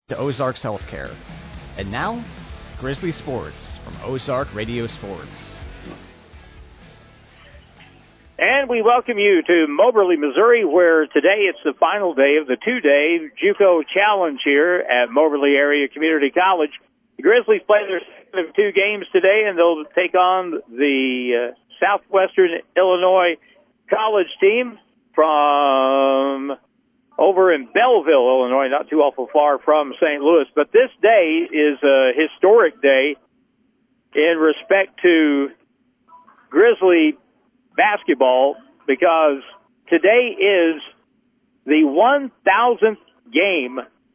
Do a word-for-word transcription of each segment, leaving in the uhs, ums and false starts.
to Ozarks Healthcare. And now, Grizzly Sports from Ozark Radio Sports. And we welcome you to Moberly, Missouri, where today it's the final day of the two-day JUCO Challenge here at Moberly Area Community College. The Grizzlies play their second of two games today, and they'll take on the uh, Southwestern Illinois College team from over in Belleville, Illinois, not too awful far from Saint Louis. But this day is a historic day in respect to Grizzly basketball, because today is the one thousandth game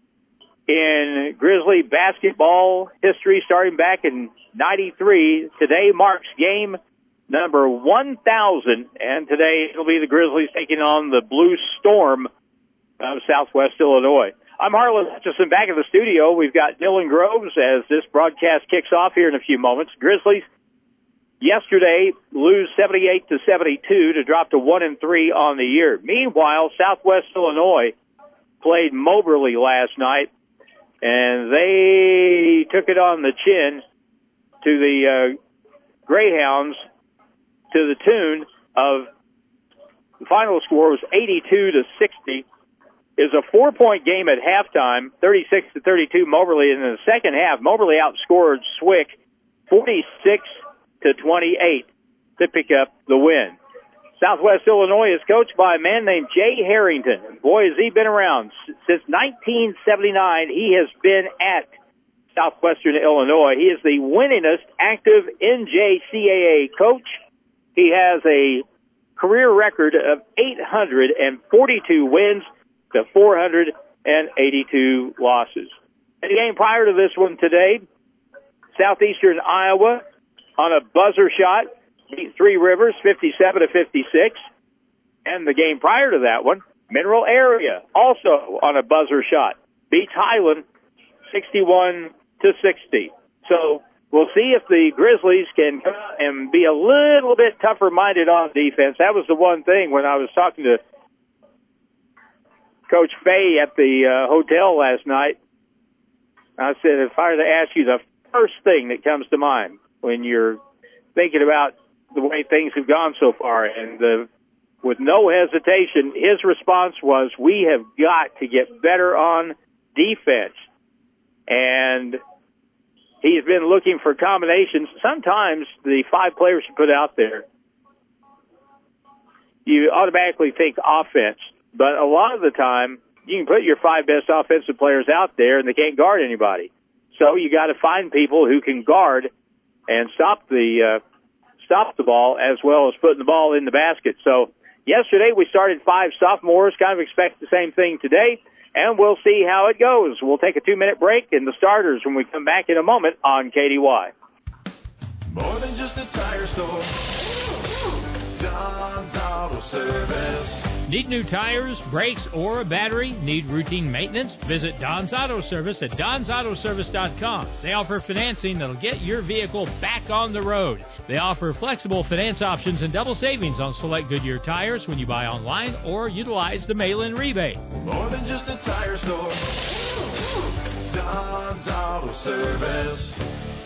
in Grizzly basketball history, starting back in ninety-three. Today marks game number one thousand, and today it'll be the Grizzlies taking on the Blue Storm of Southwest Illinois. I'm Harlan Hutchison back in the studio. We've got Dylan Groves as this broadcast kicks off here in a few moments. Grizzlies yesterday lose seventy-eight to seventy-two to drop to one and three on the year. Meanwhile, Southwest Illinois played Moberly last night, and they took it on the chin to the uh, Greyhounds to the tune of, the final score was eighty-two to sixty. Is a four-point game at halftime, thirty-six to thirty-two Moberly. And in the second half, Moberly outscored Swick forty-six to twenty-eight to pick up the win. Southwest Illinois is coached by a man named Jay Harrington. Boy, has he been around. Since nineteen seventy-nine, he has been at Southwestern Illinois. He is the winningest active N J C A A coach. He has a career record of eight hundred forty-two wins to four hundred eighty-two losses. In the game prior to this one today, Southeastern Iowa on a buzzer shot beat Three Rivers fifty-seven to fifty-six. And the game prior to that one, Mineral Area also on a buzzer shot beats Highland sixty-one to sixty. So we'll see if the Grizzlies can come out and be a little bit tougher minded on defense. That was the one thing when I was talking to Coach Fay at the uh, hotel last night. I said, if I were to ask you the first thing that comes to mind when you're thinking about the way things have gone so far, and uh, with no hesitation, his response was, we have got to get better on defense. And he's been looking for combinations. Sometimes the five players you put out there, you automatically think offense. But a lot of the time, you can put your five best offensive players out there, and they can't guard anybody. So you got to find people who can guard and stop the uh, stop the ball, as well as putting the ball in the basket. So yesterday we started five sophomores. Kind of expect the same thing today, and we'll see how it goes. We'll take a two-minute break in the starters when we come back in a moment on K D Y. More than just a tire store. Don's Auto Service. Need new tires, brakes, or a battery? Need routine maintenance? Visit Don's Auto Service at dons auto service dot com. They offer financing that'll get your vehicle back on the road. They offer flexible finance options and double savings on select Goodyear tires when you buy online or utilize the mail-in rebate. More than just a tire store. Don's Auto Service.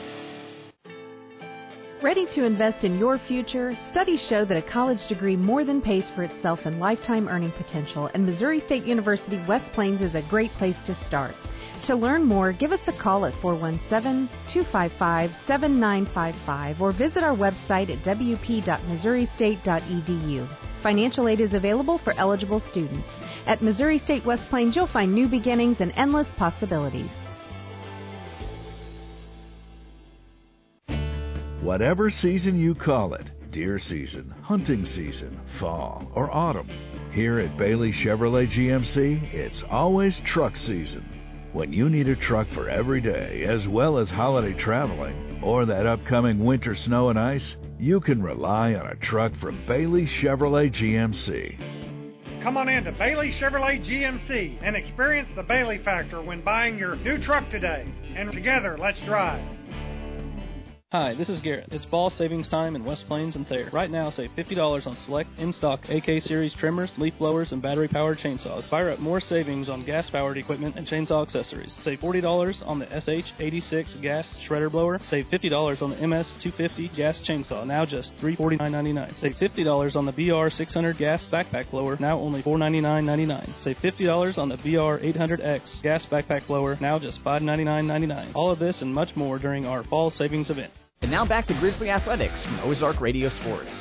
Ready to invest in your future? Studies show that a college degree more than pays for itself in lifetime earning potential, and Missouri State University West Plains is a great place to start. To learn more, give us a call at four one seven, two five five, seven nine five five or visit our website at w p dot missouri state dot e d u. Financial aid is available for eligible students. At Missouri State West Plains, you'll find new beginnings and endless possibilities. Whatever season you call it, deer season, hunting season, fall, or autumn, here at Bailey Chevrolet G M C, it's always truck season. When you need a truck for every day, as well as holiday traveling, or that upcoming winter snow and ice, you can rely on a truck from Bailey Chevrolet G M C. Come on in to Bailey Chevrolet G M C and experience the Bailey factor when buying your new truck today. And together, let's drive. Hi, this is Garrett. It's fall savings time in West Plains and Thayer. Right now, save fifty dollars on select in-stock A K Series trimmers, leaf blowers, and battery-powered chainsaws. Fire up more savings on gas-powered equipment and chainsaw accessories. Save forty dollars on the S H eighty-six gas shredder blower. Save fifty dollars on the M S two fifty gas chainsaw, now just three hundred forty-nine ninety-nine. Save fifty dollars on the B R six hundred gas backpack blower, now only four hundred ninety-nine ninety-nine. Save fifty dollars on the B R eight hundred X gas backpack blower, now just five hundred ninety-nine ninety-nine. All of this and much more during our fall savings event. And now back to Grizzly Athletics from Ozark Radio Sports.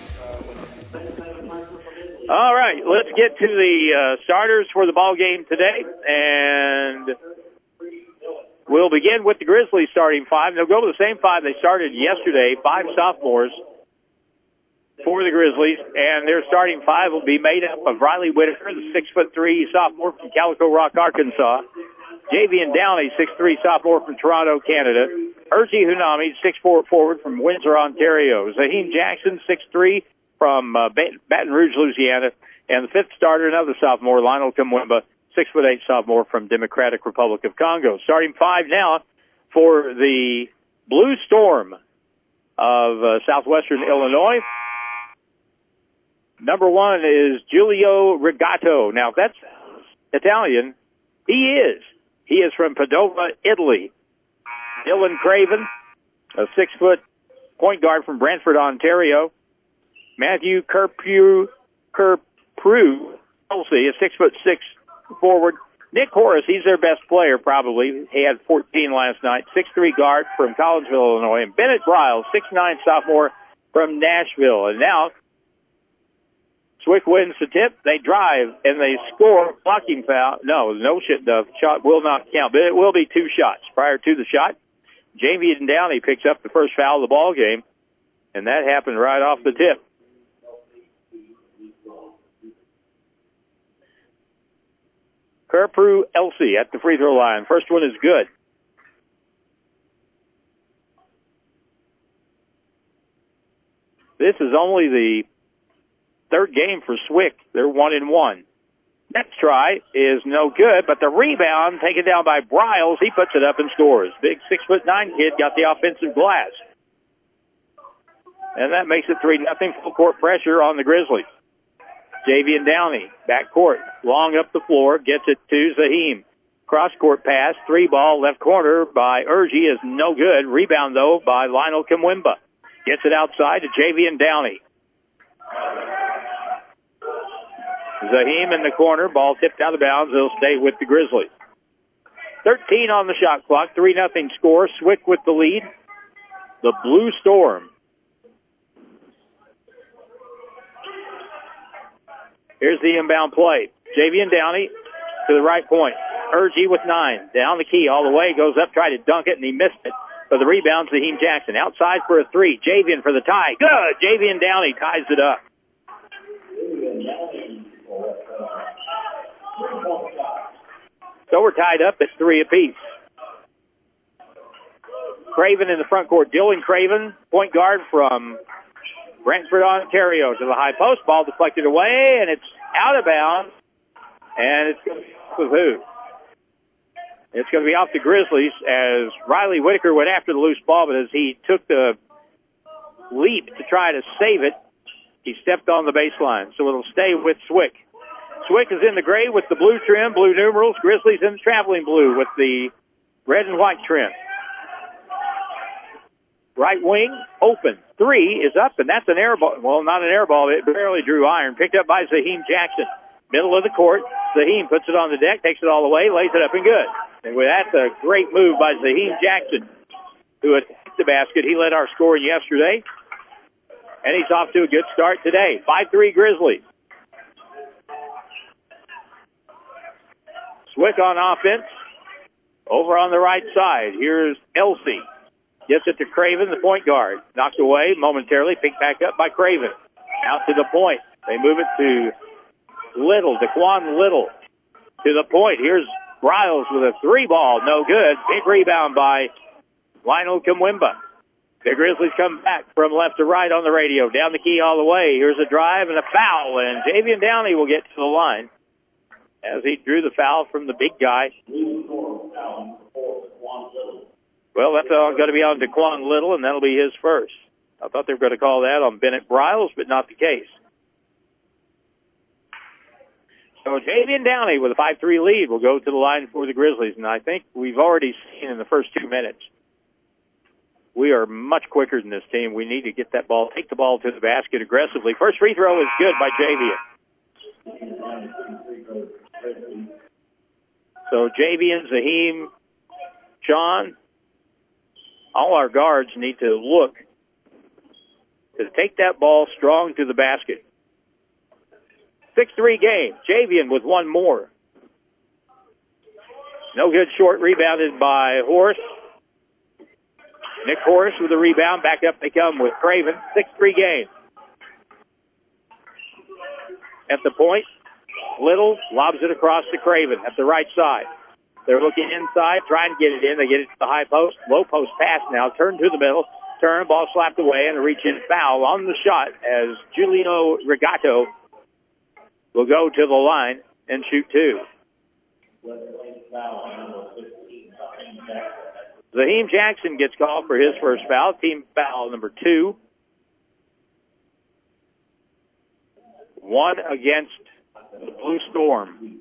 All right, let's get to the uh, starters for the ball game today, and we'll begin with the Grizzlies starting five. They'll go with the same five they started yesterday, five sophomores for the Grizzlies, and their starting five will be made up of Riley Whitaker, the six foot three sophomore from Calico Rock, Arkansas, Javian Downey, six foot three sophomore from Toronto, Canada, Urgi Hunami, six foot four forward from Windsor, Ontario, Zaheem Jackson, six foot three from uh, Baton Rouge, Louisiana, and the fifth starter, another sophomore, Lionel Kimwemba, six foot eight sophomore from Democratic Republic of Congo. Starting five now for the Blue Storm of uh, southwestern Illinois. Number one is Giulio Rigato. Now, if that's Italian, he is. He is from Padova, Italy. Dylan Craven, a six-foot point guard from Brantford, Ontario. Matthew Kerpru, Kerpru, Chelsea, a six foot six forward. Nick Horace, he's their best player, probably. He had fourteen last night. six foot three guard from Collinsville, Illinois. And Bennett Briles, six foot nine sophomore from Nashville. And now, Swick wins the tip. They drive, and they score. Blocking foul. No, no shit. The shot will not count, but it will be two shots. Prior to the shot, Javian Downey picks up the first foul of the ball game, and that happened right off the tip. Kerpru Elsie at the free throw line. First one is good. This is only the third game for Swick. They're one and one. Next try is no good, but the rebound taken down by Briles. He puts it up and scores. Big six foot nine kid got the offensive glass. And that makes it three nothing. Full court pressure on the Grizzlies. Javian Downey, back court, long up the floor, gets it to Zaheem. Cross court pass, three ball, left corner by Urgi is no good. Rebound though by Lionel Kimwemba. Gets it outside to Javian Downey. Zaheem in the corner, ball tipped out of bounds. It'll stay with the Grizzlies. thirteen on the shot clock, three nothing score. Swick with the lead. The Blue Storm. Here's the inbound play. Javian Downey to the right point. Urgi with nine. Down the key all the way. Goes up, tried to dunk it, and he missed it. For the rebound, Zaheem Jackson. Outside for a three. Javian for the tie. Good. Javian Downey ties it up. So we're tied up at three apiece. Craven in the front court. Dylan Craven, point guard from Brantford, Ontario, to the high post. Ball deflected away, and it's out of bounds. And it's going to be off of who? It's going to be off the Grizzlies as Riley Whitaker went after the loose ball, but as he took the leap to try to save it, he stepped on the baseline. So it'll stay with Swick. Swick is in the gray with the blue trim, blue numerals. Grizzlies in the traveling blue with the red and white trim. Right wing, open. Three is up, and that's an air ball. Well, not an air ball. It barely drew iron. Picked up by Zaheem Jackson. Middle of the court. Zaheem puts it on the deck, takes it all the way, lays it up and good. And that's a great move by Zaheem Jackson, who attacked the basket. He led our scoring yesterday, and he's off to a good start today. five three Grizzlies. Swick on offense. Over on the right side, here's Elsie. Gets it to Craven, the point guard. Knocked away momentarily, picked back up by Craven. Out to the point. They move it to Little, DeQuan Little. To the point. Here's Briles with a three ball. No good. Big rebound by Lionel Kimwemba. The Grizzlies come back from left to right on the radio. Down the key all the way. Here's a drive and a foul. And Javian Downey will get to the line as he drew the foul from the big guy. Well, that's uh, going to be on DeQuan Little, and that'll be his first. I thought they were going to call that on Bennett Briles, but not the case. So Javian Downey with a five three lead will go to the line for the Grizzlies, and I think we've already seen in the first two minutes we are much quicker than this team. We need to get that ball, take the ball to the basket aggressively. First free throw is good by Javian. So Javian, Zaheem, John, all our guards need to look to take that ball strong to the basket. six three game. Javian with one more. No good, short, rebounded by Horace. Nick Horace with a rebound. Back up they come with Craven. six three game. At the point, Little lobs it across to Craven at the right side. They're looking inside, trying to get it in. They get it to the high post. Low post pass now. Turn to the middle. Turn, ball slapped away, and a reach-in foul on the shot as Julio Regato will go to the line and shoot two. Zaheem Jackson gets called for his first foul, team foul number two. One against the Blue Storm.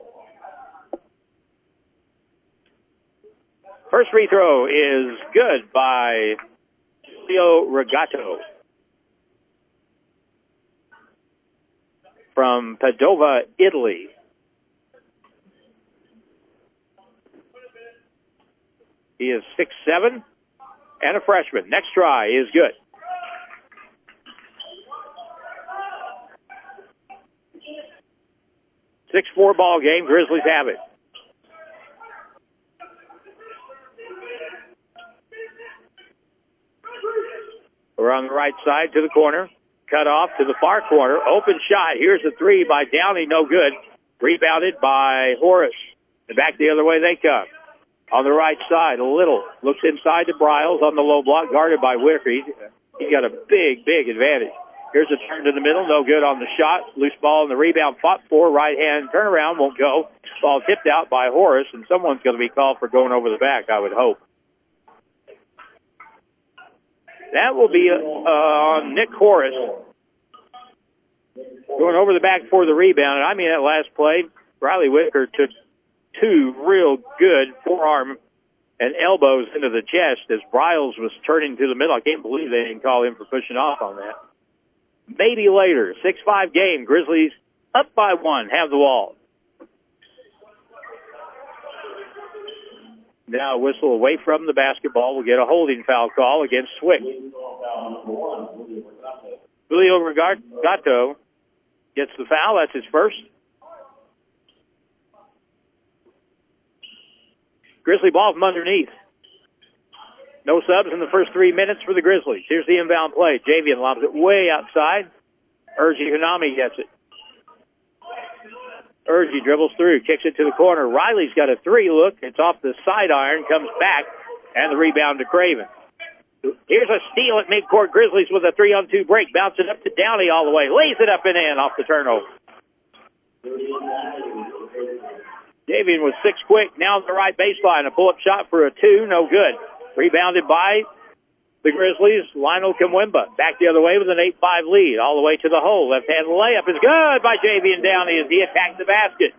First free throw is good by Julio Regato from Padova, Italy. He is six seven and a freshman. Next try is good. six four ball game. Grizzlies have it. We're on the right side to the corner. Cut off to the far corner. Open shot. Here's a three by Downey. No good. Rebounded by Horace. And back the other way they come. On the right side, Little looks inside to Briles on the low block, guarded by Whitaker. He's, he's got a big, big advantage. Here's a turn to the middle. No good on the shot. Loose ball and the rebound fought for. Right hand turnaround won't go. Ball tipped out by Horace, and someone's going to be called for going over the back, I would hope. That will be uh, on Nick Horace. Going over the back for the rebound. And I mean, that last play, Riley Whitaker took two real good forearm and elbows into the chest as Briles was turning to the middle. I can't believe they didn't call him for pushing off on that. Maybe later. six five game. Grizzlies up by one. Have the ball. Now a whistle away from the basketball. We'll get a holding foul call against Swick. Julio Regato gets the foul. That's his first. Grizzly ball from underneath. No subs in the first three minutes for the Grizzlies. Here's the inbound play. Javian lobs it way outside. Urgi Hanami gets it. Urgi dribbles through, kicks it to the corner. Riley's got a three look. It's off the side iron, comes back, and the rebound to Craven. Here's a steal at midcourt. Grizzlies with a three-on-two break. Bounce it up to Downey all the way. Lays it up and in off the turnover. Davian was six quick. Now on the right baseline. A pull-up shot for a two. No good. Rebounded by the Grizzlies. Lionel Kimwemba. Back the other way with an eight five lead. All the way to the hole. Left-hand layup is good by Javian Downey as he attacked the basket.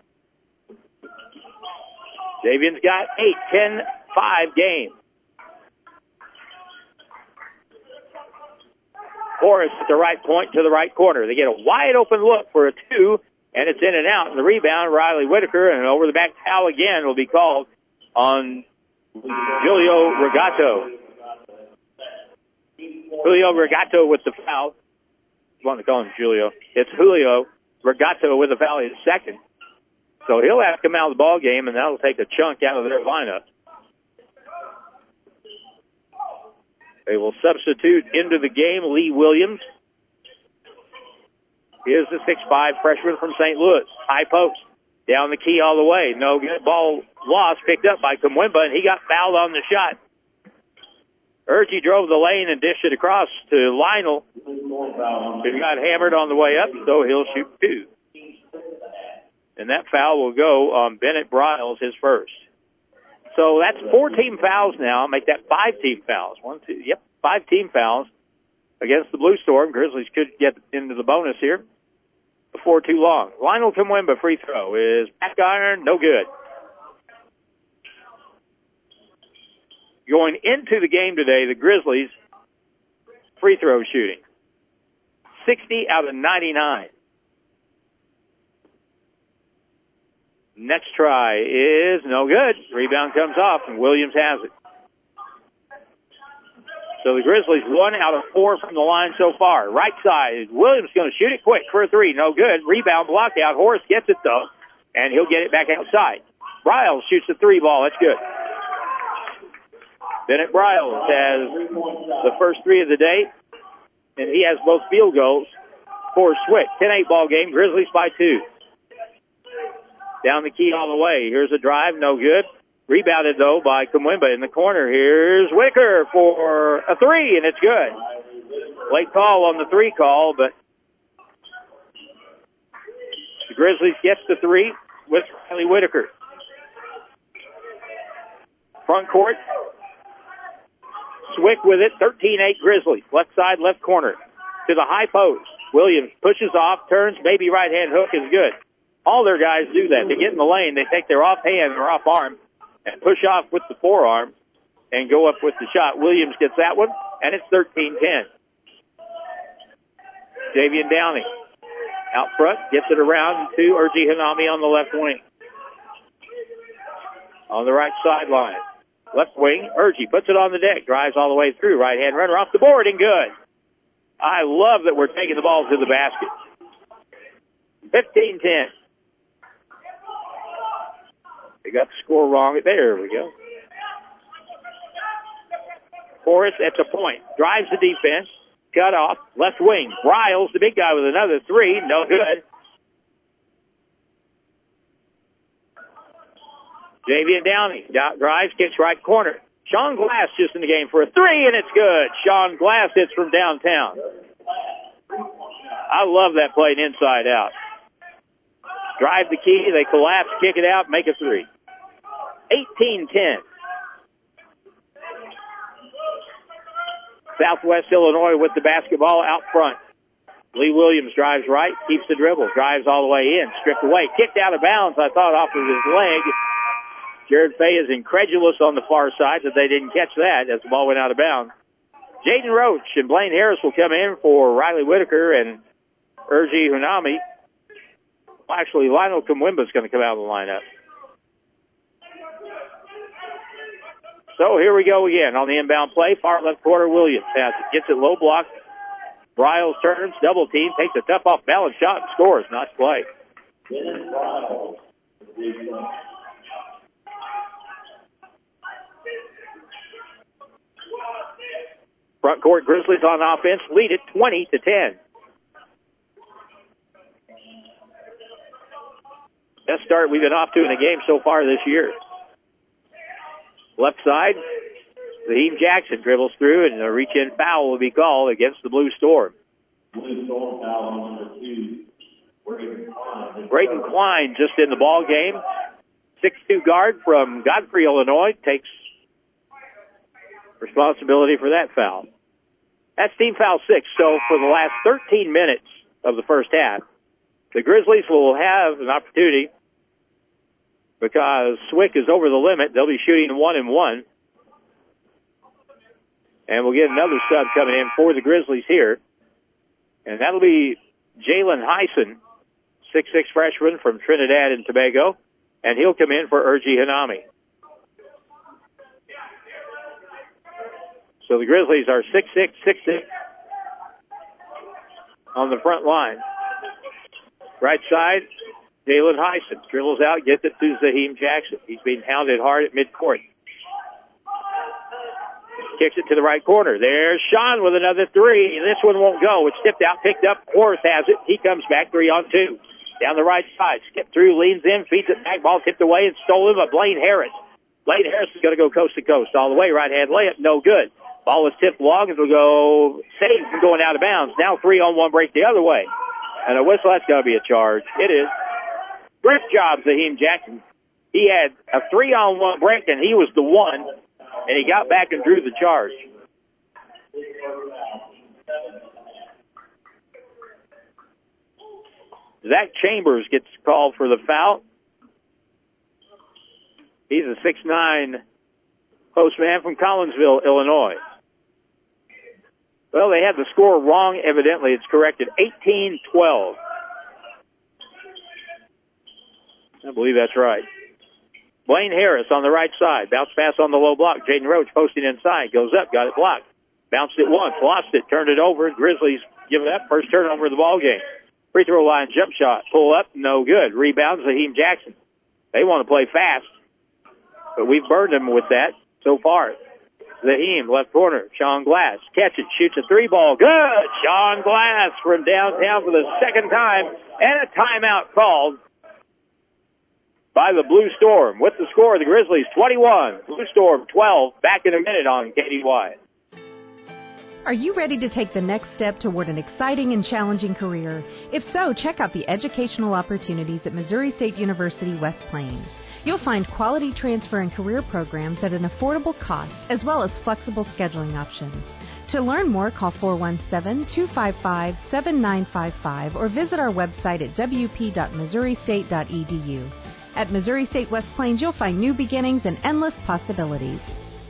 Javian's got eight. ten five game. Horace at the right point to the right corner. They get a wide open look for a two, and it's in and out. And the rebound, Riley Whitaker, and over the back foul again will be called on Julio Regato. Julio Regato with the foul. I want to call him Julio. It's Julio Regato with the foul, his second. So he'll have to come out of the ball game, and that'll take a chunk out of their lineup. They will substitute into the game Lee Williams. He is the six five freshman from Saint Louis. High post. Down the key all the way. No good. Ball lost. Picked up by Kimwemba, and he got fouled on the shot. Urgi drove the lane and dished it across to Lionel, who got hammered on the way up, so he'll shoot two. And that foul will go on Bennett Briles, his first. So that's four team fouls now. Make that five team fouls. One, two, yep, five team fouls against the Blue Storm. Grizzlies could get into the bonus here before too long. Lionel Kimwemba free throw is back iron, no good. Going into the game today, the Grizzlies free throw shooting, sixty out of ninety-nine. Next try is no good. Rebound comes off, and Williams has it. So the Grizzlies one out of four from the line so far. Right side, Williams going to shoot it quick for a three. No good. Rebound blocked out. Horace gets it, though, and he'll get it back outside. Briles shoots the three ball. That's good. Bennett Briles has the first three of the day, and he has both field goals for Swick. ten eight ball game. Grizzlies by two. Down the key all the way. Here's a drive, no good. Rebounded, though, by Kimwemba in the corner. Here's Whitaker for a three, and it's good. Late call on the three call, but the Grizzlies gets the three with Riley Whitaker. Front court. Swick with it, thirteen eight Grizzlies. Left side, left corner. To the high post. Williams pushes off, turns, maybe right-hand hook is good. All their guys do that. They get in the lane, they take their off hand or off arm and push off with the forearm and go up with the shot. Williams gets that one, and it's thirteen ten. Javian Downey out front, gets it around to Urji Hanami on the left wing. On the right sideline. Left wing, Urji puts it on the deck, drives all the way through. Right-hand runner off the board, and good. I love that we're taking the ball to the basket. fifteen ten. They got the score wrong. There we go. Forrest at the point. Drives the defense. Cut off. Left wing. Briles, the big guy, with another three. No good. Javian Downey drives, kicks right corner. Sean Glass just in the game for a three, and it's good. Sean Glass hits from downtown. I love that play inside out. Drive the key, they collapse, kick it out, make a three. eighteen ten. Southwest Illinois with the basketball out front. Lee Williams drives right, keeps the dribble, drives all the way in, stripped away, kicked out of bounds, I thought, off of his leg. Jared Fay is incredulous on the far side that they didn't catch that as the ball went out of bounds. Jaden Roach and Blaine Harris will come in for Riley Whitaker and Urji Hanami. Well, actually, Lionel Kimwemba is going to come out of the lineup. So here we go again on the inbound play. Far left corner, Williams has it. Gets it low block. Briles turns, double team, takes a tough off balance shot and scores. Nice play. Front court Grizzlies on offense lead it twenty to ten. Best start we've been off to in a game so far this year. Left side, Raheem Jackson dribbles through, and a reach-in foul will be called against the Blue Storm. Blue Storm foul number two. Braden Klein just in the ball game. six two guard from Godfrey, Illinois, takes responsibility for that foul. That's team foul six. So for the last thirteen minutes of the first half, the Grizzlies will have an opportunity because Swick is over the limit. They'll be shooting one and one. And we'll get another sub coming in for the Grizzlies here. And that'll be Jalen Heisen, six six freshman from Trinidad and Tobago. And he'll come in for Urji Hanami. So the Grizzlies are six six, six six on the front line. Right side, Jalen Heisen dribbles out, gets it to Zaheem Jackson. He's being hounded hard at midcourt. Kicks it to the right corner. There's Sean with another three. This one won't go. It's tipped out, picked up. Horace has it. He comes back three on two. Down the right side. Skip through, leans in, feeds it back. Ball tipped away and stolen by Blaine Harris. Blaine Harris is going to go coast to coast all the way. Right-hand layup, no good. Ball is tipped long. It'll go saved from going out of bounds. Now three on one break the other way. And a whistle, that's going to be a charge. It is. Great job, Zaheem Jackson. He had a three-on-one break, and he was the one, and he got back and drew the charge. Zach Chambers gets called for the foul. He's a six nine postman from Collinsville, Illinois. Well, they had the score wrong. Evidently, it's corrected. eighteen twelve. I believe that's right. Blaine Harris on the right side. Bounce pass on the low block. Jaden Roach posting inside. Goes up. Got it blocked. Bounced it once. Lost it. Turned it over. Grizzlies give it up. First turnover of the ball game. Free throw line jump shot. Pull up. No good. Rebound. Zaheem Jackson. They want to play fast, but we've burned them with that so far. Zaheem, left corner. Sean Glass catches, shoots a three ball. Good! Sean Glass from downtown for the second time, and a timeout called by the Blue Storm. With the score, the Grizzlies twenty-one, Blue Storm twelve. Back in a minute on K D Y. Are you ready to take the next step toward an exciting and challenging career? If so, check out the educational opportunities at Missouri State University West Plains. You'll find quality transfer and career programs at an affordable cost, as well as flexible scheduling options. To learn more, call four one seven, two five five, seven nine five five or visit our website at w p dot missouri state dot e d u. At Missouri State West Plains, you'll find new beginnings and endless possibilities.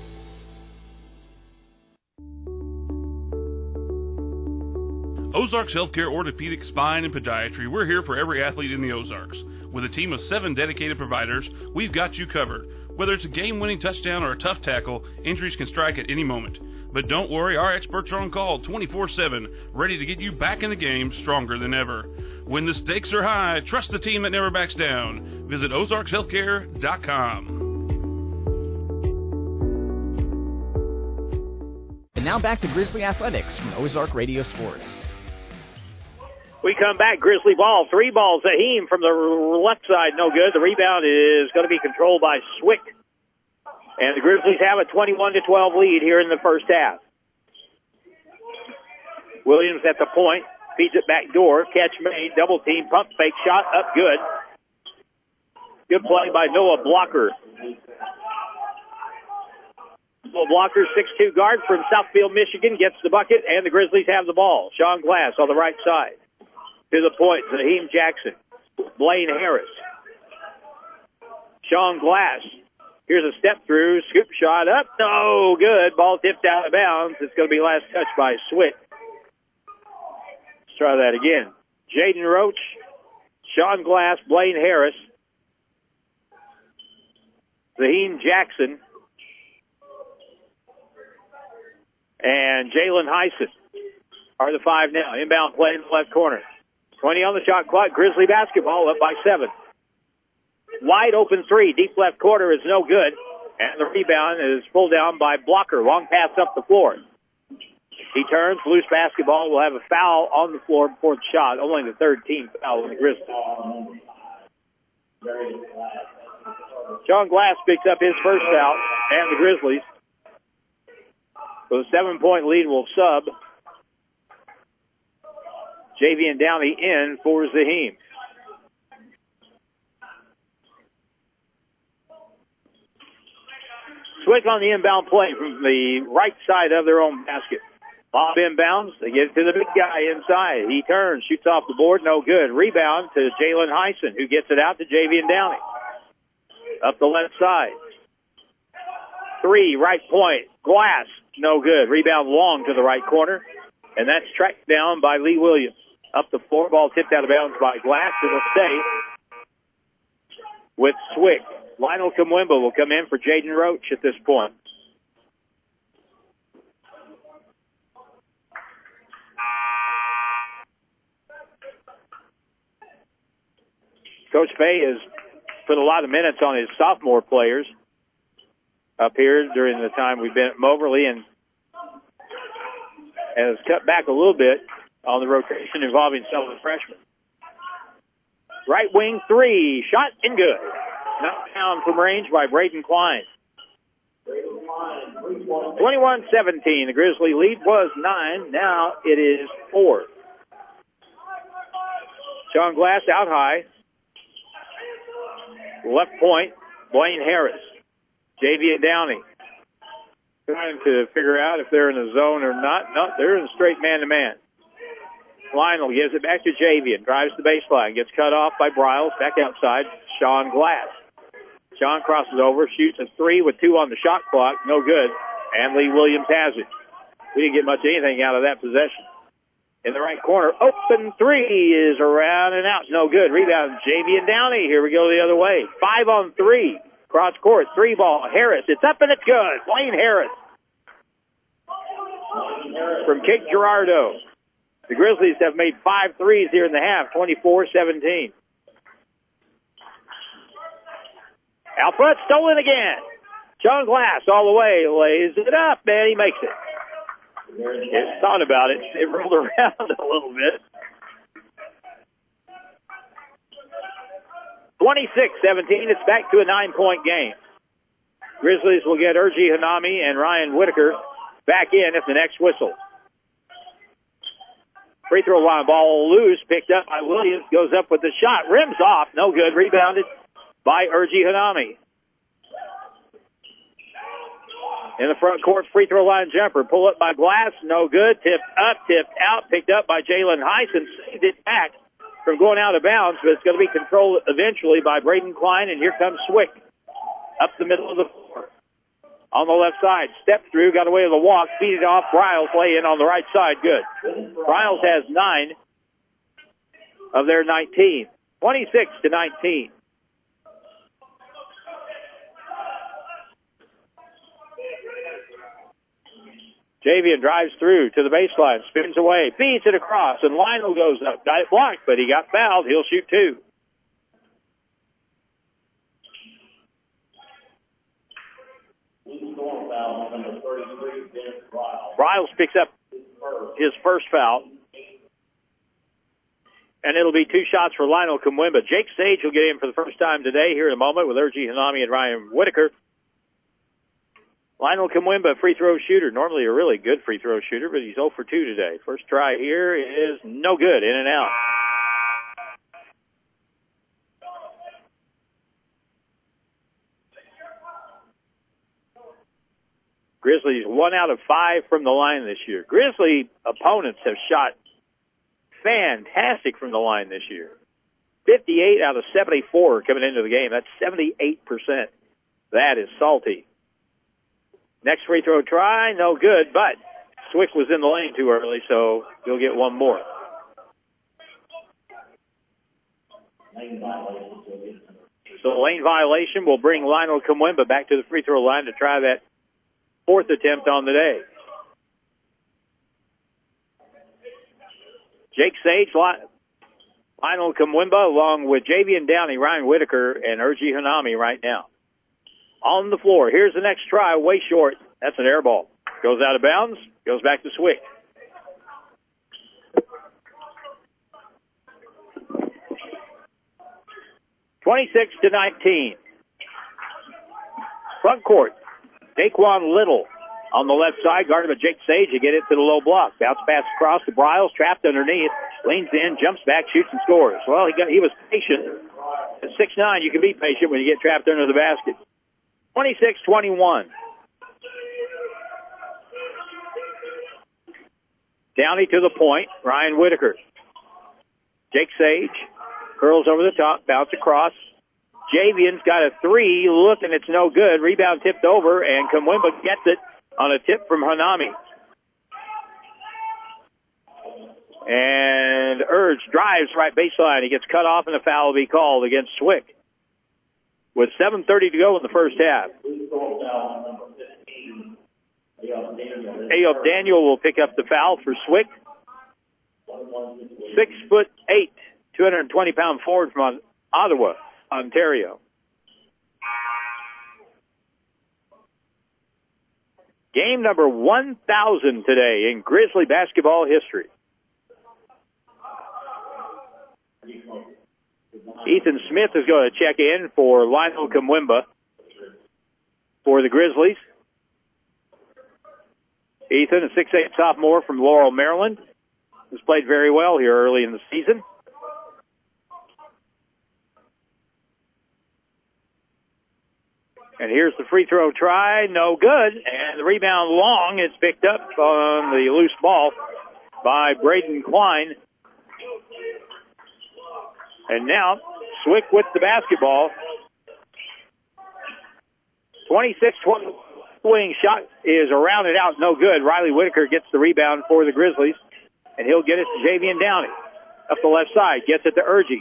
Ozarks Healthcare Orthopedic Spine and Podiatry. We're here for every athlete in the Ozarks. With a team of seven dedicated providers, we've got you covered. Whether it's a game-winning touchdown or a tough tackle, injuries can strike at any moment. But don't worry, our experts are on call twenty-four seven, ready to get you back in the game stronger than ever. When the stakes are high, trust the team that never backs down. Visit ozarks healthcare dot com. And now back to Grizzly Athletics from Ozark Radio Sports. We come back, Grizzly ball, three balls. Zaheem from the left side, no good. The rebound is going to be controlled by Swick. And the Grizzlies have a twenty-one to twelve lead here in the first half. Williams at the point, feeds it back door, catch made, double team, pump fake shot, up good. Good play by Noah Blocker. Noah Blocker, six two guard from Southfield, Michigan, gets the bucket, and the Grizzlies have the ball. Sean Glass on the right side. To the point, Zaheem Jackson, Blaine Harris. Sean Glass. Here's a step through, scoop shot up, no good. Ball tipped out of bounds. It's going to be last touch by Swick. Let's try that again. Jaden Roach, Sean Glass, Blaine Harris, Zaheem Jackson, and Jalen Heisen are the five now. Inbound play in the left corner. twenty on the shot clock. Grizzly basketball up by seven. Wide open three. Deep left corner is no good. And the rebound is pulled down by Blocker. Long pass up the floor. He turns. Loose basketball. Will have a foul on the floor before the shot. Only the third team foul in the Grizzlies. Sean Glass picks up his first foul. And the Grizzlies, with a seven-point lead, will sub Javian Downey in for Zaheem. Swick on the inbound play from the right side of their own basket. Bob inbounds. They get it to the big guy inside. He turns, shoots off the board, no good. Rebound to Jalen Heisen, who gets it out to Javian Downey. Up the left side. Three, right point. Glass, no good. Rebound long to the right corner. And that's tracked down by Lee Williams. Up the floor, ball tipped out of bounds by Glass. It'll stay with Swick. Lionel Kamwimba will come in for Jaden Roach at this point. Coach Fay has put a lot of minutes on his sophomore players up here during the time we've been at Moberly, and has cut back a little bit on the rotation involving some of the freshmen. Right wing three, shot and good. Knocked down from range by Braden Klein. twenty-one seventeen. The Grizzly lead was nine. Now it is four. Sean Glass out high. Left point. Blaine Harris. Javian Downey trying to figure out if they're in the zone or not. No, they're in straight man-to-man. Lionel gives it back to Javian. Drives the baseline. Gets cut off by Bryles. Back outside, Sean Glass. Sean crosses over, shoots a three with two on the shot clock. No good. And Lee Williams has it. We didn't get much anything out of that possession. In the right corner, open three is around and out. No good. Rebound, Javian Downey. Here we go the other way. Five on three. Cross court, three ball. Harris. It's up and it's good. Blaine Harris. From Kate Gerardo. The Grizzlies have made five threes here in the half, twenty-four seventeen. Out front, stolen again. Sean Glass all the way, lays it up, man. He makes it. It's thought about it. It rolled around a little bit. twenty-six seventeen. It's back to a nine-point game. Grizzlies will get Urgi Hanami and Ryan Whitaker back in at the next whistle. Free throw line ball loose, picked up by Williams, goes up with the shot, rims off, no good, rebounded by Urgi Hanami. In the front court, free throw line jumper, pull up by Glass, no good, tipped up, tipped out, picked up by Jalen Heisen, saved it back from going out of bounds, but it's going to be controlled eventually by Braden Klein, and here comes Swick up the middle of the floor. On the left side, stepped through, got away with a walk, feed it off. Bryles lay in on the right side, good. Bryles has nine of their nineteen. twenty-six to nineteen. Javian drives through to the baseline, spins away, feeds it across, and Lionel goes up. Got it blocked, but he got fouled. He'll shoot two. Bryles picks up his first foul. And it'll be two shots for Lionel Kumwimba. Jake Sage will get in for the first time today here in a moment with Urgi Hanami and Ryan Whitaker. Lionel Kumwimba, free throw shooter. Normally a really good free throw shooter, but he's zero for two today. First try here is no good. In and out. Grizzlies one out of five from the line this year. Grizzly opponents have shot fantastic from the line this year. fifty-eight out of seventy-four coming into the game. That's seventy-eight percent. That is salty. Next free throw try, no good, but Swick was in the lane too early, so he'll get one more. So the lane violation will bring Lionel Kumwimba back to the free throw line to try that fourth attempt on the day. Jake Sage, Lionel Kumwimba, along with Javian Downey, Ryan Whitaker, and Urgi Hanami right now. On the floor. Here's the next try, way short. That's an air ball. Goes out of bounds, goes back to Swick. twenty-six to nineteen. Front court. Daquan Little on the left side, guarded by Jake Sage. You get it to the low block. Bounce pass across to Bryles, trapped underneath. Leans in, jumps back, shoots and scores. Well, he got he was patient. At six nine, you can be patient when you get trapped under the basket. twenty-six twenty-one. Downey to the point. Ryan Whitaker. Jake Sage curls over the top, bounce across. Javian's got a three, look, and it's no good. Rebound tipped over, and Kumwimba gets it on a tip from Hanami. And Urge drives right baseline. He gets cut off, and a foul will be called against Swick. With seven thirty to go in the first half. Ayob Daniel will pick up the foul for Swick. Six foot eight, two hundred twenty pound forward from Ottawa, Ontario. Game number one thousand today in Grizzly basketball history. Ethan Smith is going to check in for Lionel Kumwimba for the Grizzlies. Ethan, a six eight sophomore from Laurel, Maryland, has played very well here early in the season. And here's the free throw try. No good. And the rebound long. It's picked up on the loose ball by Braden Klein. And now Swick with the basketball. twenty-six twenty swing shot is around and out. No good. Riley Whitaker gets the rebound for the Grizzlies. And he'll get it to Javian Downey. Up the left side. Gets it to Urgie.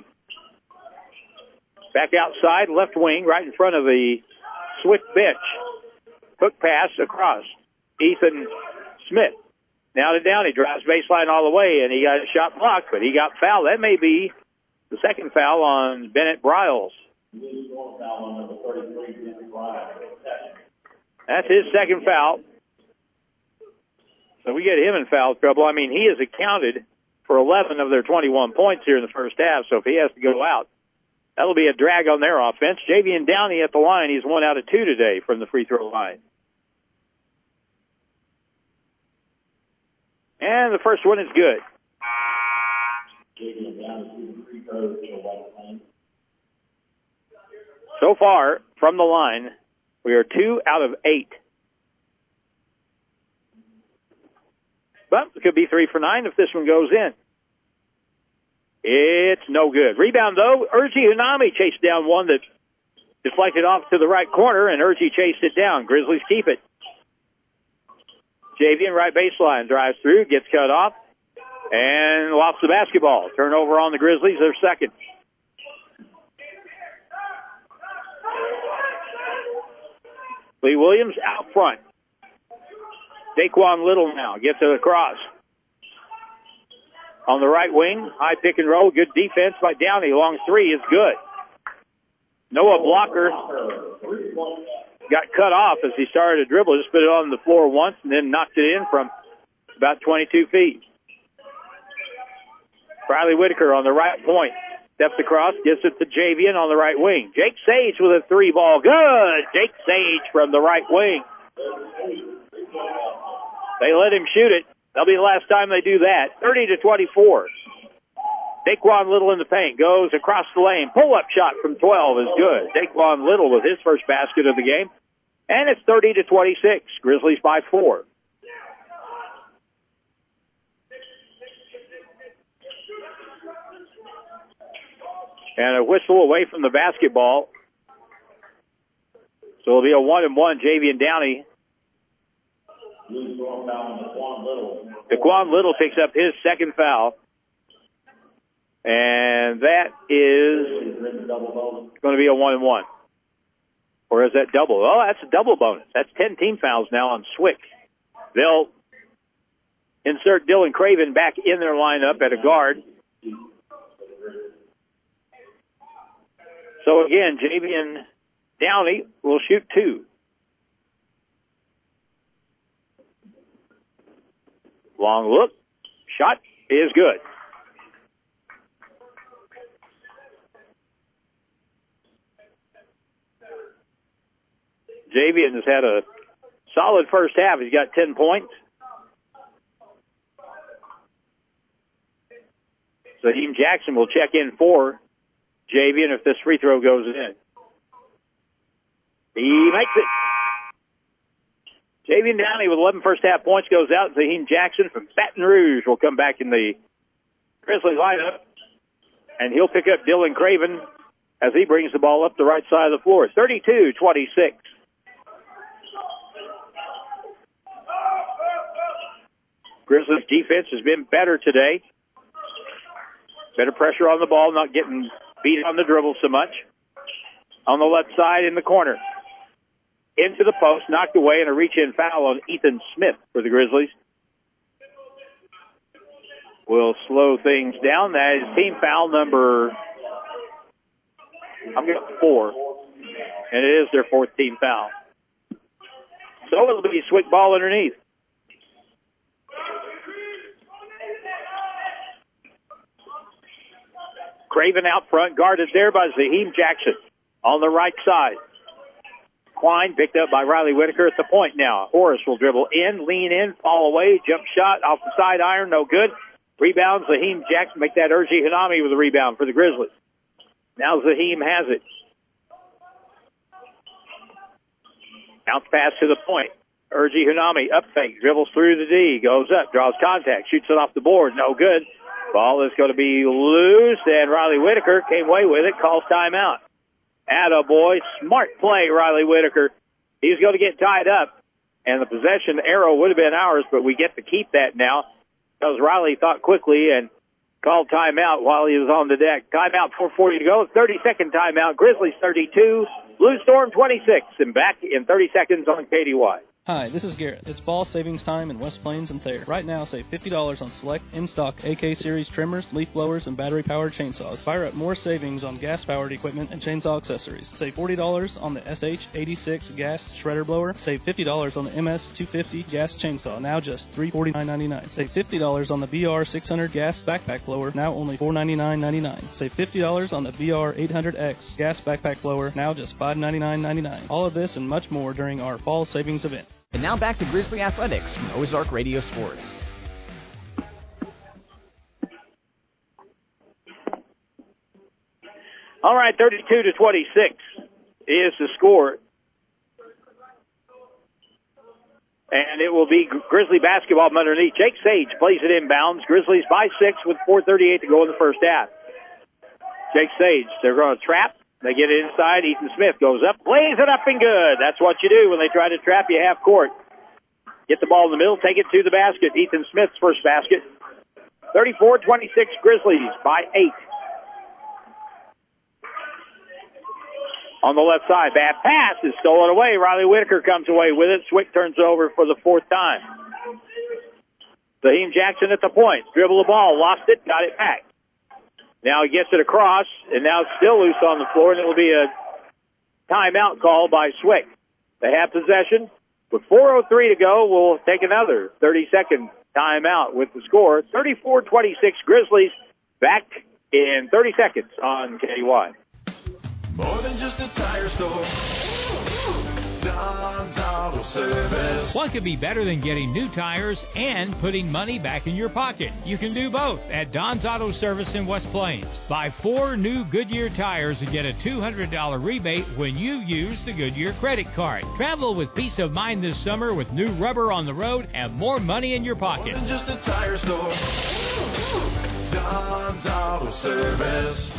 Back outside, left wing, right in front of the Swick bench. Hook pass across. Ethan Smith. Now to Downey. Drives baseline all the way, and he got a shot blocked, but he got fouled. That may be the second foul on Bennett Briles. That's his second foul. So we get him in foul trouble. I mean, he has accounted for eleven of their twenty-one points here in the first half, so if he has to go out, that'll be a drag on their offense. Javian Downey at the line. He's one out of two today from the free throw line. And the first one is good. So far, from the line, we are two out of eight. But it could be three for nine if this one goes in. It's no good. Rebound, though. Urgie Hanami chased down one that deflected off to the right corner, and Urgie chased it down. Grizzlies keep it. Javian, right baseline, drives through, gets cut off, and lofts the basketball. Turnover on the Grizzlies, their second. Lee Williams out front. Daquan Little now gets it across. On the right wing, high pick and roll, good defense by Downey. Long three is good. Noah Blocker got cut off as he started to dribble. Just put it on the floor once and then knocked it in from about twenty-two feet. Riley Whitaker on the right point. Steps across, gets it to Javian on the right wing. Jake Sage with a three ball. Good! Jake Sage from the right wing. They let him shoot it. That'll be the last time they do that. thirty to twenty-four. Daquan Little in the paint. Goes across the lane. Pull-up shot from twelve is good. Daquan Little with his first basket of the game. And it's thirty to twenty-six. Grizzlies by four. And a whistle away from the basketball. So it'll be a one and one. Javian Downey. Daquan Little picks up his second foul. And that is going to be a one and one. Or is that double? Oh, that's a double bonus. That's ten team fouls now on Swick. They'll insert Dylan Craven back in their lineup at a guard. So again, Javian Downey will shoot two. Long look. Shot is good. Javian has had a solid first half. He's got ten points. Zaheem Jackson will check in for Javian if this free throw goes in. He makes it. Javian Downey with eleven first half points goes out. Zaheem Jackson from Baton Rouge will come back in the Grizzly lineup. And he'll pick up Dylan Craven as he brings the ball up the right side of the floor. thirty-two twenty-six. Grizzlies defense has been better today. Better pressure on the ball, not getting beat on the dribble so much. On the left side in the corner. Into the post, knocked away, and a reach-in foul on Ethan Smith for the Grizzlies. We'll slow things down. That is team foul number, I'm going to four, and it is their fourth team foul. So it'll be Swick ball underneath. Craven out front, guarded there by Zaheem Jackson on the right side. Klein picked up by Riley Whitaker at the point now. Horace will dribble in, lean in, fall away, jump shot off the side iron, no good. Rebound, Zaheem Jackson, make that Urgie Hanami with a rebound for the Grizzlies. Now Zaheem has it. Bounce pass to the point. Urgi Hanami up fake, dribbles through the D, goes up, draws contact, shoots it off the board, no good. Ball is going to be loose, and Riley Whitaker came away with it, calls timeout. Attaboy, smart play, Riley Whitaker. He's going to get tied up, and the possession arrow would have been ours, but we get to keep that now because Riley thought quickly and called timeout while he was on the deck. Timeout, four forty to go, thirty-second timeout. Grizzlies thirty-two, Blue Storm twenty-six, and back in thirty seconds on K D Y. Hi, this is Garrett. It's ball savings time in West Plains and Thayer. Right now, save fifty dollars on select in-stock A K Series trimmers, leaf blowers, and battery-powered chainsaws. Fire up more savings on gas-powered equipment and chainsaw accessories. Save forty dollars on the S H eighty-six gas shredder blower. Save fifty dollars on the M S two fifty gas chainsaw, now just three hundred forty-nine dollars and ninety-nine cents. Save fifty dollars on the B R six hundred gas backpack blower, now only four hundred ninety-nine dollars and ninety-nine cents. Save fifty dollars on the B R eight hundred X gas backpack blower, now just five hundred ninety-nine dollars and ninety-nine cents. All of this and much more during our fall savings event. And now back to Grizzly Athletics from Ozark Radio Sports. All right, thirty-two to twenty-six is the score. And it will be Grizzly basketball from underneath. Jake Sage plays it inbounds. Grizzlies by six with four thirty-eight to go in the first half. Jake Sage, they're going to trap. They get it inside. Ethan Smith goes up, lays it up and good. That's what you do when they try to trap you half court. Get the ball in the middle, take it to the basket. Ethan Smith's first basket. thirty-four twenty-six Grizzlies by eight. On the left side, bad pass is stolen away. Riley Whitaker comes away with it. Swick turns over for the fourth time. Zaheem Jackson at the point. Dribble the ball, lost it, got it back. Now he gets it across, and now it's still loose on the floor, and it will be a timeout call by Swick. They have possession. With four oh three to go, we'll take another thirty-second timeout with the score. thirty-four twenty-six Grizzlies back in thirty seconds on K D Y. More than just a tire store. Don's Auto Service. What could be better than getting new tires and putting money back in your pocket? You can do both at Don's Auto Service in West Plains. Buy four new Goodyear tires and get a two hundred dollars rebate when you use the Goodyear credit card. Travel with peace of mind this summer with new rubber on the road and more money in your pocket. More than just a tire store. Don's Auto Service.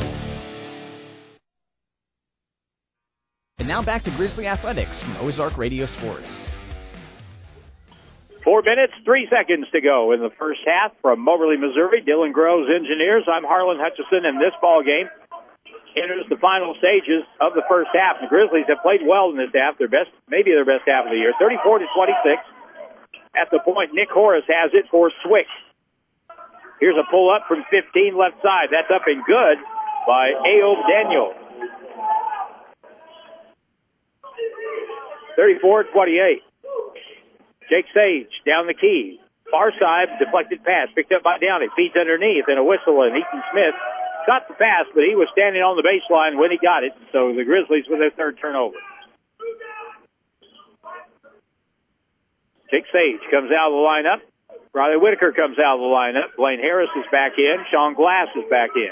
And now back to Grizzly Athletics from Ozark Radio Sports. Four minutes, three seconds to go in the first half from Moberly, Missouri. Dylan Groves Engineers. I'm Harlan Hutchison, and this ball game enters the final stages of the first half. The Grizzlies have played well in this half, their best, maybe their best half of the year. thirty-four to twenty-six. At the point, Nick Horace has it for Swick. Here's a pull up from fifteen left side. That's up and good by Ayob Daniel. thirty-four twenty-eight. Jake Sage down the key. Far side, deflected pass, picked up by Downey. Feeds underneath, and a whistle, and Ethan Smith got the pass, but he was standing on the baseline when he got it, so the Grizzlies with their third turnover. Jake Sage comes out of the lineup. Riley Whitaker comes out of the lineup. Blaine Harris is back in. Sean Glass is back in.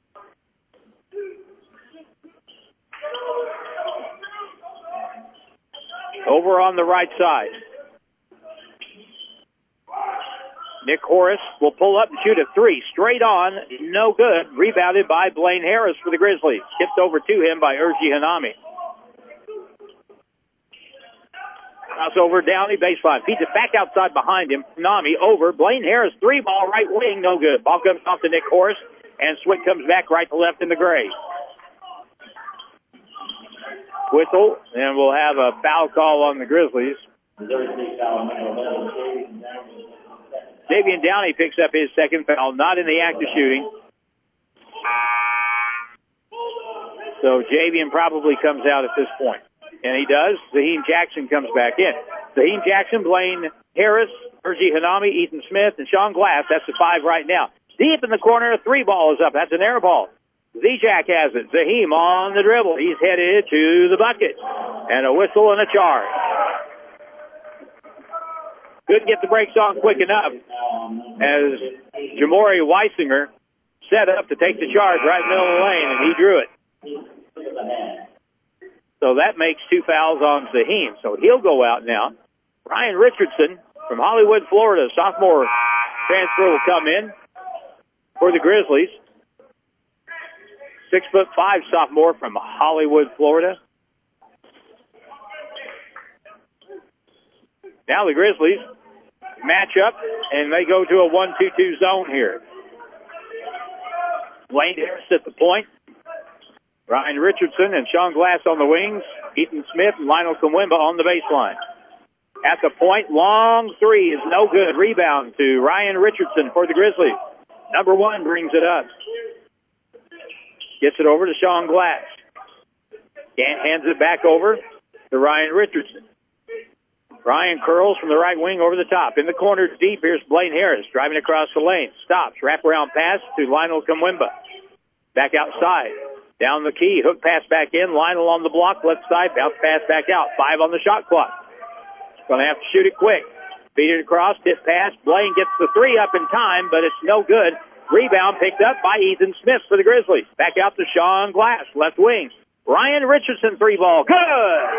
Over on the right side. Nick Horace will pull up and shoot a three. Straight on, no good. Rebounded by Blaine Harris for the Grizzlies. Tipped over to him by Urgi Hanami. Crossover, Downey, baseline. Feeds it back outside behind him. Hanami over. Blaine Harris, three ball, right wing, no good. Ball comes off to Nick Horace, and Swick comes back right to left in the gray. Whistle, and we'll have a foul call on the Grizzlies. Javian Downey picks up his second foul, not in the act of shooting. So Javian probably comes out at this point. And he does. Zaheem Jackson comes back in. Zaheem Jackson, Blaine Harris, Urgi Hanami, Ethan Smith, and Sean Glass. That's the five right now. Deep in the corner, a three ball is up. That's an air ball. Z-Jack has it. Zaheem on the dribble. He's headed to the bucket. And a whistle and a charge. Couldn't get the brakes on quick enough as Jamori Weisinger set up to take the charge right in the middle of the lane, and he drew it. So that makes two fouls on Zaheen. So he'll go out now. Ryan Richardson from Hollywood, Florida, sophomore transfer, will come in for the Grizzlies. Six foot five sophomore from Hollywood, Florida. Now the Grizzlies match up, and they go to a one two two zone here. Blaine Harris at the point. Ryan Richardson and Sean Glass on the wings. Ethan Smith and Lionel Kumwemba on the baseline. At the point, long three is no good. Rebound to Ryan Richardson for the Grizzlies. Number one brings it up. Gets it over to Sean Glass. Hands it back over to Ryan Richardson. Ryan curls from the right wing over the top. In the corner deep, here's Blaine Harris driving across the lane. Stops. Wraparound pass to Lionel Kumwemba. Back outside. Down the key. Hook pass back in. Lionel on the block. Left side. Bounce pass back out. Five on the shot clock. Going to have to shoot it quick. Feed it across. Tip pass. Blaine gets the three up in time, but it's no good. Rebound picked up by Ethan Smith for the Grizzlies. Back out to Sean Glass. Left wing. Ryan Richardson three ball. Good!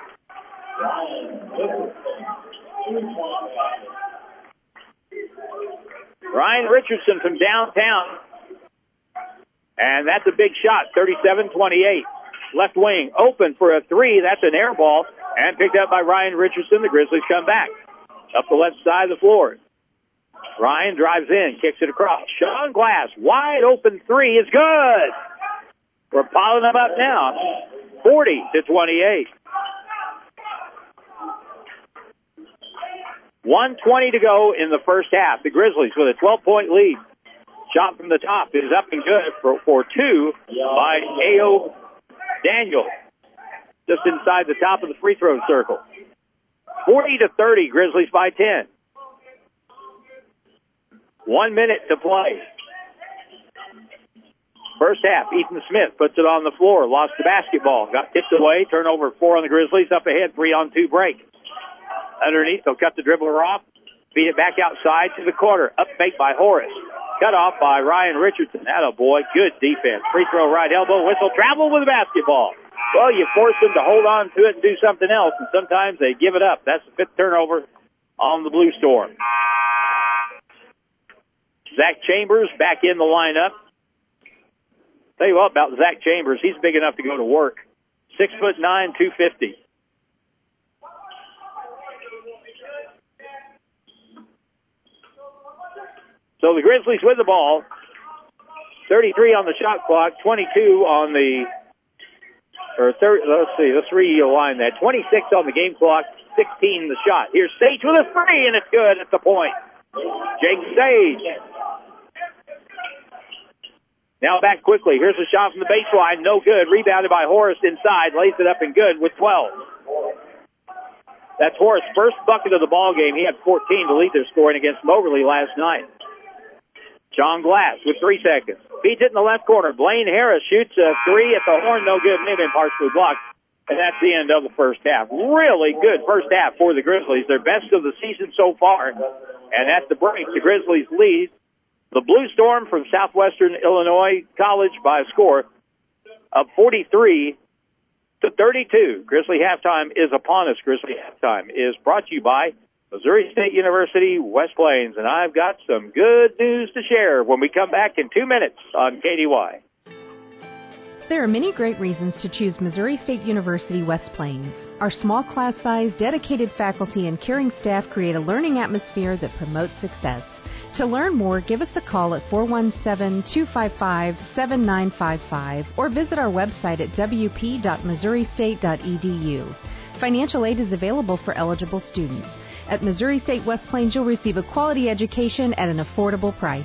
Ryan Richardson from downtown. And that's a big shot, thirty-seven twenty-eight. Left wing, open for a three. That's an air ball. And picked up by Ryan Richardson. The Grizzlies come back. Up the left side of the floor. Ryan drives in, kicks it across. Sean Glass, wide open three is good. We're piling them up now, forty to twenty-eight. one twenty to go in the first half. The Grizzlies with a twelve-point lead. Shot from the top is up and good for, for two by A O Daniel. Just inside the top of the free throw circle. forty to thirty, Grizzlies by ten. One minute to play. First half, Ethan Smith puts it on the floor, lost the basketball, got tipped away, turnover four on the Grizzlies, up ahead, three on two break. Underneath, they'll cut the dribbler off, feed it back outside to the corner, up fake by Horace. Cut off by Ryan Richardson. Atta boy, good defense. Free throw right elbow, whistle, travel with the basketball. Well, you force them to hold on to it and do something else, and sometimes they give it up. That's the fifth turnover on the Blue Storm. Zach Chambers back in the lineup. Tell you what about Zach Chambers. He's big enough to go to work. Six foot nine, two fifty. So the Grizzlies with the ball. thirty-three on the shot clock, twenty-two on the, or thirty, let's see, let's rewind that. twenty-six on the game clock, sixteen the shot. Here's Sage with a three, and it's good at the point. Jake Sage. Now back quickly. Here's a shot from the baseline. No good. Rebounded by Horace inside. Lays it up and good with twelve. That's Horace's first bucket of the ball game. He had fourteen to lead their scoring against Moberly last night. Sean Glass with three seconds. Feeds it in the left corner. Blaine Harris shoots a three at the horn. No good. May have been partially blocked. And that's the end of the first half. Really good first half for the Grizzlies. Their best of the season so far. And at the break, the Grizzlies lead the Blue Storm from Southwestern Illinois College by a score of forty-three to thirty-two. Grizzly halftime is upon us. Grizzly halftime is brought to you by Missouri State University, West Plains. And I've got some good news to share when we come back in two minutes on K D Y. There are many great reasons to choose Missouri State University West Plains. Our small class size, dedicated faculty, and caring staff create a learning atmosphere that promotes success. To learn more, give us a call at four one seven, two five five, seven nine five five or visit our website at w p dot missouri state dot e d u. Financial aid is available for eligible students. At Missouri State West Plains, you'll receive a quality education at an affordable price.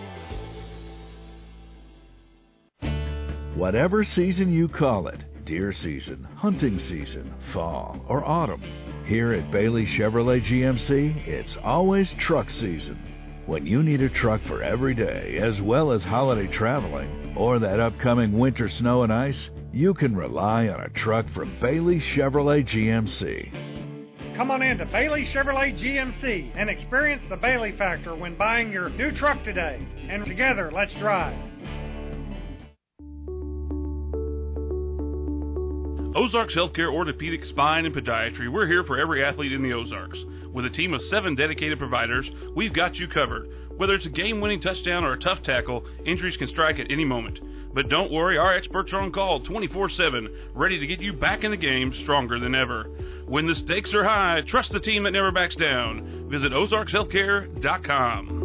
Whatever season you call it, deer season, hunting season, fall, or autumn, here at Bailey Chevrolet G M C, it's always truck season. When you need a truck for every day, as well as holiday traveling, or that upcoming winter snow and ice, you can rely on a truck from Bailey Chevrolet G M C. Come on in to Bailey Chevrolet G M C and experience the Bailey factor when buying your new truck today. And together, let's drive. Ozarks Healthcare Orthopedic Spine and Podiatry, we're here for every athlete in the Ozarks. With a team of seven dedicated providers, we've got you covered. Whether it's a game-winning touchdown or a tough tackle, injuries can strike at any moment. But don't worry, our experts are on call twenty-four seven, ready to get you back in the game stronger than ever. When the stakes are high, trust the team that never backs down. Visit ozarks healthcare dot com.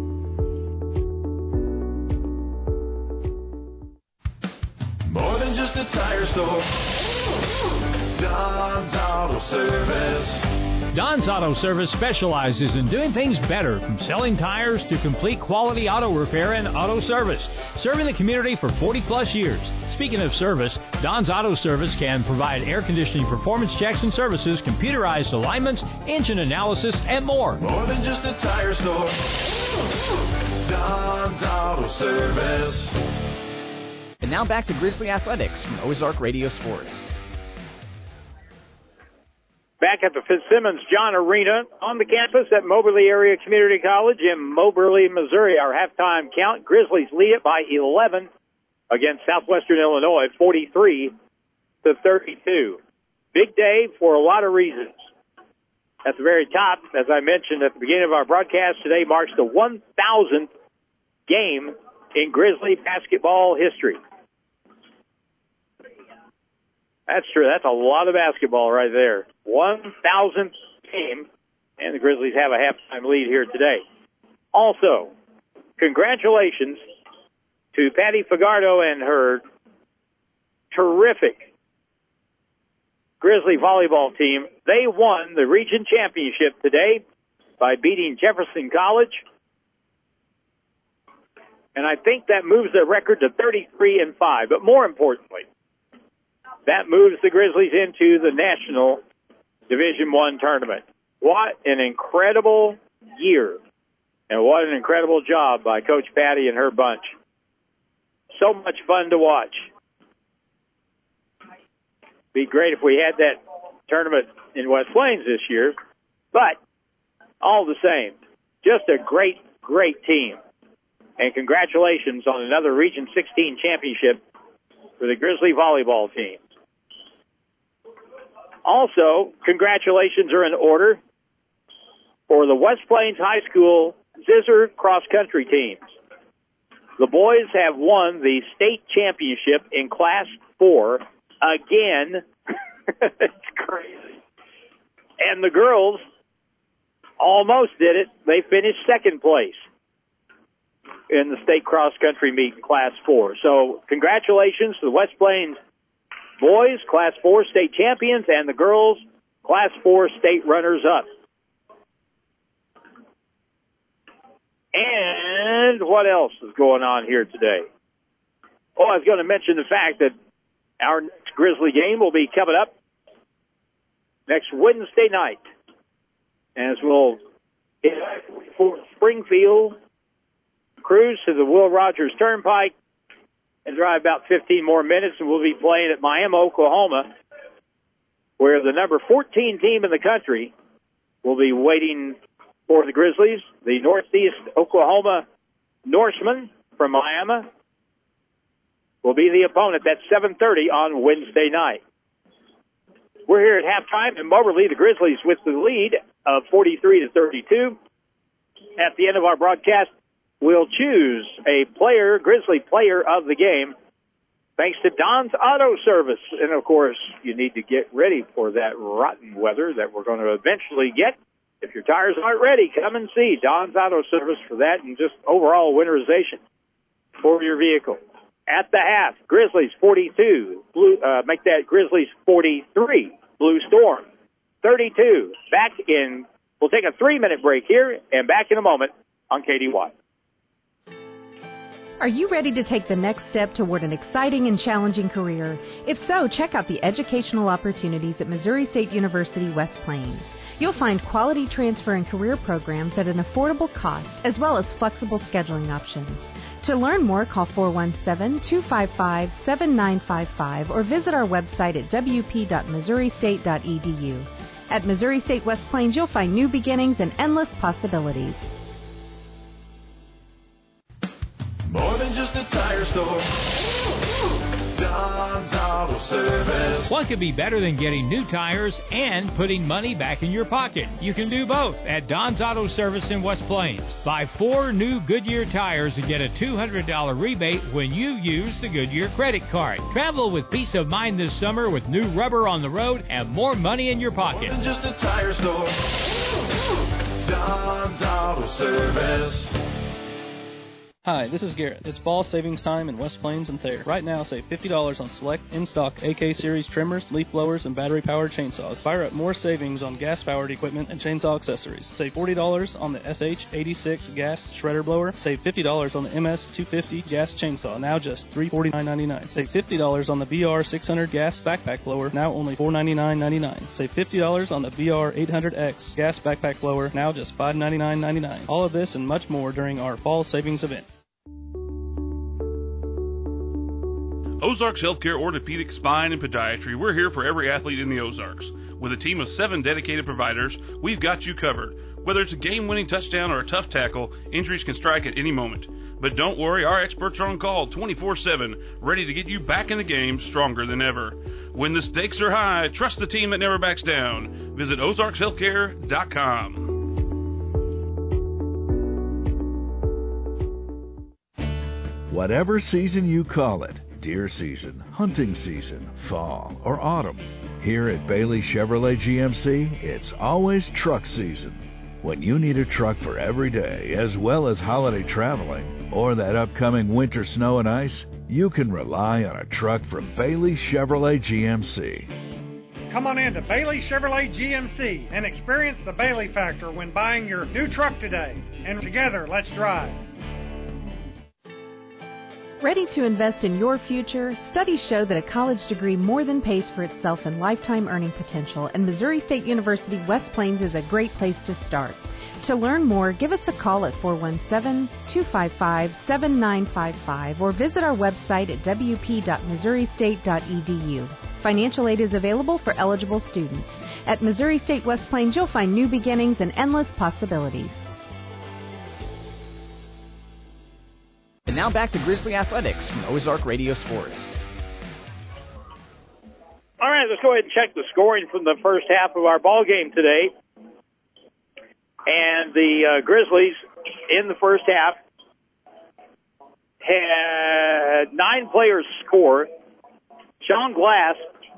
More than just a tire store. Don's Auto Service. Don's Auto Service specializes in doing things better, from selling tires to complete quality auto repair and auto service, serving the community for forty plus years. Speaking of service, Don's Auto Service can provide air conditioning performance checks and services, computerized alignments, engine analysis, and more. More than just a tire store. Don's Auto Service. And now back to Grizzly Athletics from Ozark Radio Sports. Back at the Fitzsimmons John Arena on the campus at Moberly Area Community College in Moberly, Missouri. Our halftime count, Grizzlies lead it by eleven against Southwestern Illinois, forty-three to thirty-two. Big day for a lot of reasons. At the very top, as I mentioned at the beginning of our broadcast, today marks the one thousandth game in Grizzly basketball history. That's true. That's a lot of basketball right there. one thousandth game, and the Grizzlies have a halftime lead here today. Also, congratulations to Patty Fagardo and her terrific Grizzly volleyball team. They won the region championship today by beating Jefferson College. And I think that moves their record to thirty-three and five. But more importantly, that moves the Grizzlies into the National Division One tournament. What an incredible year, and what an incredible job by Coach Patty and her bunch. So much fun to watch. Be great if we had that tournament in West Plains this year, but all the same, just a great, great team. And congratulations on another Region sixteen championship for the Grizzly volleyball team. Also, congratulations are in order for the West Plains High School Scissor cross-country teams. The boys have won the state championship in Class four again. It's crazy. And the girls almost did it. They finished second place in the state cross-country meet in Class four. So congratulations to the West Plains boys, Class four state champions, and the girls, Class four state runners-up. And what else is going on here today? Oh, I was going to mention the fact that our next Grizzly game will be coming up next Wednesday night, as we'll for Springfield cruise to the Will Rogers Turnpike and drive about fifteen more minutes, and we'll be playing at Miami, Oklahoma, where the number fourteen team in the country will be waiting for the Grizzlies. The Northeast Oklahoma Norsemen from Miami will be the opponent. That's seven thirty on Wednesday night. We're here at halftime in Moberly. The Grizzlies with the lead of forty-three to thirty-two. At the end of our broadcast, we'll choose a player, Grizzly player of the game, thanks to Don's Auto Service. And, of course, you need to get ready for that rotten weather that we're going to eventually get. If your tires aren't ready, come and see Don's Auto Service for that and just overall winterization for your vehicle. At the half, Grizzlies forty-two, blue, uh, make that Grizzlies forty-three, Blue Storm thirty-two. Back in, we'll take a three-minute break here, and back in a moment on K D Y. Are you ready to take the next step toward an exciting and challenging career? If so, check out the educational opportunities at Missouri State University West Plains. You'll find quality transfer and career programs at an affordable cost, as well as flexible scheduling options. To learn more, call four one seven, two five five, seven nine five five or visit our website at w p dot missouri state dot e d u. At Missouri State West Plains, you'll find new beginnings and endless possibilities. More than just a tire store. Don's Auto Service. What could be better than getting new tires and putting money back in your pocket? You can do both at Don's Auto Service in West Plains. Buy four new Goodyear tires and get a two hundred dollars rebate when you use the Goodyear credit card. Travel with peace of mind this summer with new rubber on the road and more money in your pocket. More than just a tire store. Don's Auto Service. Hi, this is Garrett. It's fall savings time in West Plains and Thayer. Right now, save fifty dollars on select in-stock A K Series trimmers, leaf blowers, and battery-powered chainsaws. Fire up more savings on gas-powered equipment and chainsaw accessories. Save forty dollars on the S H eighty-six gas shredder blower. Save fifty dollars on the M S two fifty gas chainsaw, now just three hundred forty-nine dollars and ninety-nine cents. Save fifty dollars on the B R six hundred gas backpack blower, now only four hundred ninety-nine dollars and ninety-nine cents. Save fifty dollars on the B R eight hundred X gas backpack blower, now just five hundred ninety-nine dollars and ninety-nine cents. All of this and much more during our fall savings event. Ozarks Healthcare Orthopedic, Spine, and Podiatry. We're here for every athlete in the Ozarks. With a team of seven dedicated providers, we've got you covered. Whether it's a game-winning touchdown or a tough tackle, injuries can strike at any moment. But don't worry, our experts are on call twenty-four seven, ready to get you back in the game stronger than ever. When the stakes are high, trust the team that never backs down. Visit ozarks healthcare dot com. Whatever season you call it, deer season, hunting season, fall, or autumn, here at Bailey Chevrolet G M C, it's always truck season. When you need a truck for every day, as well as holiday traveling, or that upcoming winter snow and ice, you can rely on a truck from Bailey Chevrolet G M C. Come on in to Bailey Chevrolet G M C and experience the Bailey factor when buying your new truck today. And together, let's drive. Ready to invest in your future? Studies show that a college degree more than pays for itself in lifetime earning potential, and Missouri State University West Plains is a great place to start. To learn more, give us a call at four one seven, two five five, seven nine five five or visit our website at w p dot missouri state dot e d u. Financial aid is available for eligible students. At Missouri State West Plains, you'll find new beginnings and endless possibilities. And now back to Grizzly Athletics from Ozark Radio Sports. All right, let's go ahead and check the scoring from the first half of our ball game today. And the uh, Grizzlies in the first half had nine players score. Sean Glass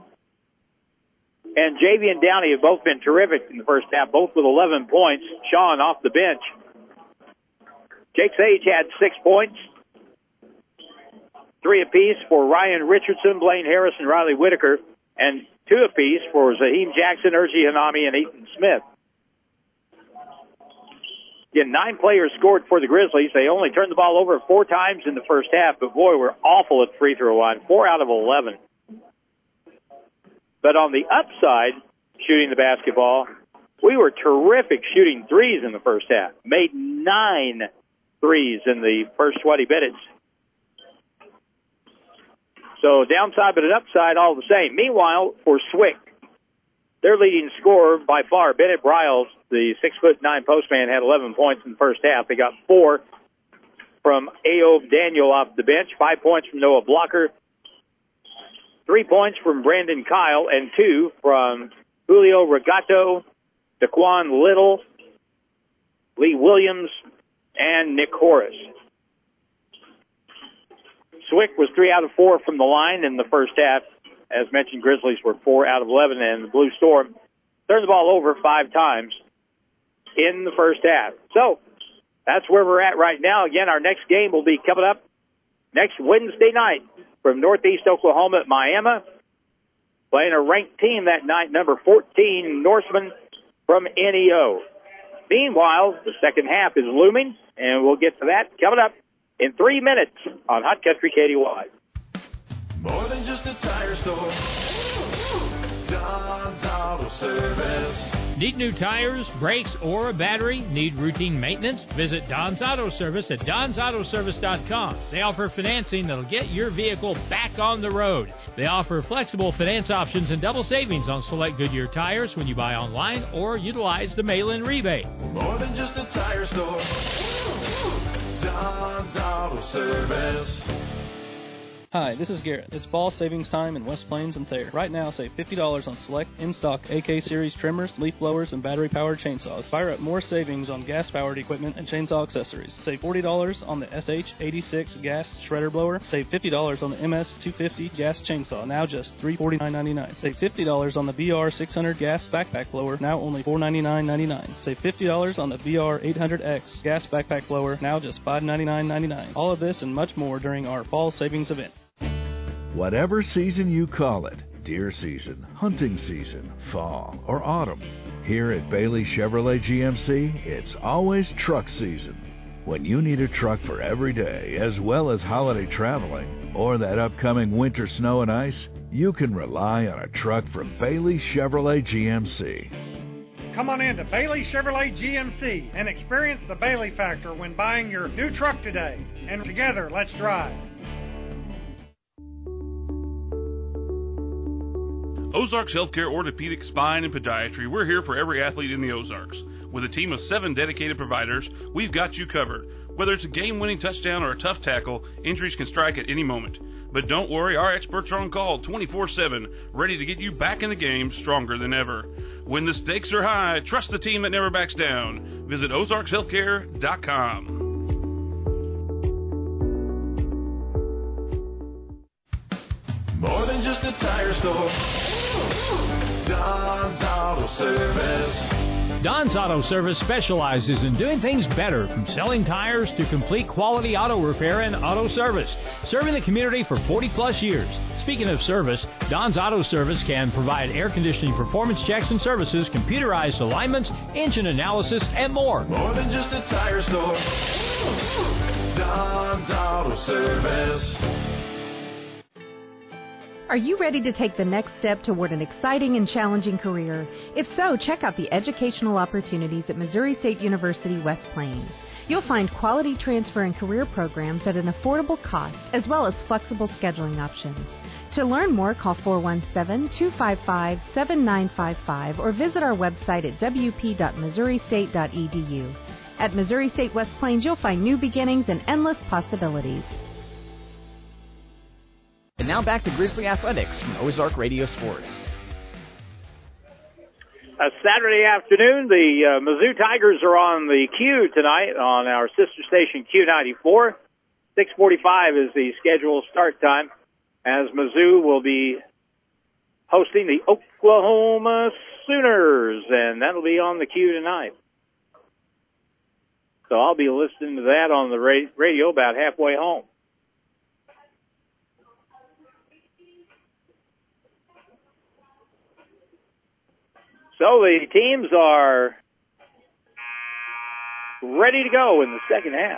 and Javian Downey have both been terrific in the first half, both with eleven points. Sean off the bench. Jake Sage had six points. Three apiece for Ryan Richardson, Blaine Harris, and Riley Whitaker, and two apiece for Zaheem Jackson, Urgi Hanami, and Ethan Smith. Again, nine players scored for the Grizzlies. They only turned the ball over four times in the first half, but boy, we're awful at free throw line, four out of eleven. But on the upside, shooting the basketball, we were terrific shooting threes in the first half. Made nine threes in the first twenty minutes. So downside but an upside all the same. Meanwhile, for Swick, their leading scorer by far, Bennett Bryles, the six foot nine postman, had eleven points in the first half. They got four from Ayob Daniel off the bench, five points from Noah Blocker, three points from Brandon Kyle, and two from Julio Regato, Daquan Little, Lee Williams, and Nick Horace. Swick was three out of four from the line in the first half. As mentioned, Grizzlies were four out of eleven, and the Blue Storm turned the ball over five times in the first half. So that's where we're at right now. Again, our next game will be coming up next Wednesday night from Northeast Oklahoma at Miami. Playing a ranked team that night, number fourteen, Norseman from N E O. Meanwhile, the second half is looming, and we'll get to that coming up in three minutes on Hot Country K D Y. More than just a tire store. Don's Auto Service. Need new tires, brakes, or a battery? Need routine maintenance? Visit Don's Auto Service at dons auto service dot com. They offer financing that'll get your vehicle back on the road. They offer flexible finance options and double savings on select Goodyear tires when you buy online or utilize the mail-in rebate. More than just a tire store. Don's Auto Service. Hi, this is Garrett. It's fall savings time in West Plains and Thayer. Right now, save fifty dollars on select in-stock A K Series trimmers, leaf blowers, and battery-powered chainsaws. Fire up more savings on gas-powered equipment and chainsaw accessories. Save forty dollars on the S H eighty-six gas shredder blower. Save fifty dollars on the M S two fifty gas chainsaw, now just three hundred forty-nine ninety-nine. Save fifty dollars on the V R six hundred gas backpack blower, now only four hundred ninety-nine ninety-nine. Save fifty dollars on the V R eight hundred X gas backpack blower, now just five hundred ninety-nine ninety-nine. All of this and much more during our fall savings event. Whatever season you call it, deer season, hunting season, fall, or autumn, here at Bailey Chevrolet G M C, it's always truck season. When you need a truck for every day, as well as holiday traveling, or that upcoming winter snow and ice, you can rely on a truck from Bailey Chevrolet G M C. Come on in to Bailey Chevrolet G M C and experience the Bailey factor when buying your new truck today. And together, let's drive. Ozarks Healthcare Orthopedic, Spine, and Podiatry. We're here for every athlete in the Ozarks. With a team of seven dedicated providers, we've got you covered. Whether it's a game-winning touchdown or a tough tackle, injuries can strike at any moment. But don't worry, our experts are on call twenty-four seven, ready to get you back in the game stronger than ever. When the stakes are high, trust the team that never backs down. Visit ozarks healthcare dot com. More than just a tire store. Don's Auto Service. Don's Auto Service specializes in doing things better, from selling tires to complete quality auto repair and auto service, serving the community for forty plus years. Speaking of service, Don's Auto Service can provide air conditioning performance checks and services, computerized alignments, engine analysis, and more. More than just a tire store. Don's Auto Service. Are you ready to take the next step toward an exciting and challenging career? If so, check out the educational opportunities at Missouri State University West Plains. You'll find quality transfer and career programs at an affordable cost, as well as flexible scheduling options. To learn more, call four one seven, two five five, seven nine five five or visit our website at w p dot missouri state dot e d u. At Missouri State West Plains, you'll find new beginnings and endless possibilities. And now back to Grizzly Athletics from Ozark Radio Sports. A Saturday afternoon, the uh, Mizzou Tigers are on the Q tonight on our sister station Q ninety-four. six forty-five is the scheduled start time, as Mizzou will be hosting the Oklahoma Sooners, and that'll be on the Q tonight. So I'll be listening to that on the ra- radio about halfway home. So the teams are ready to go in the second half.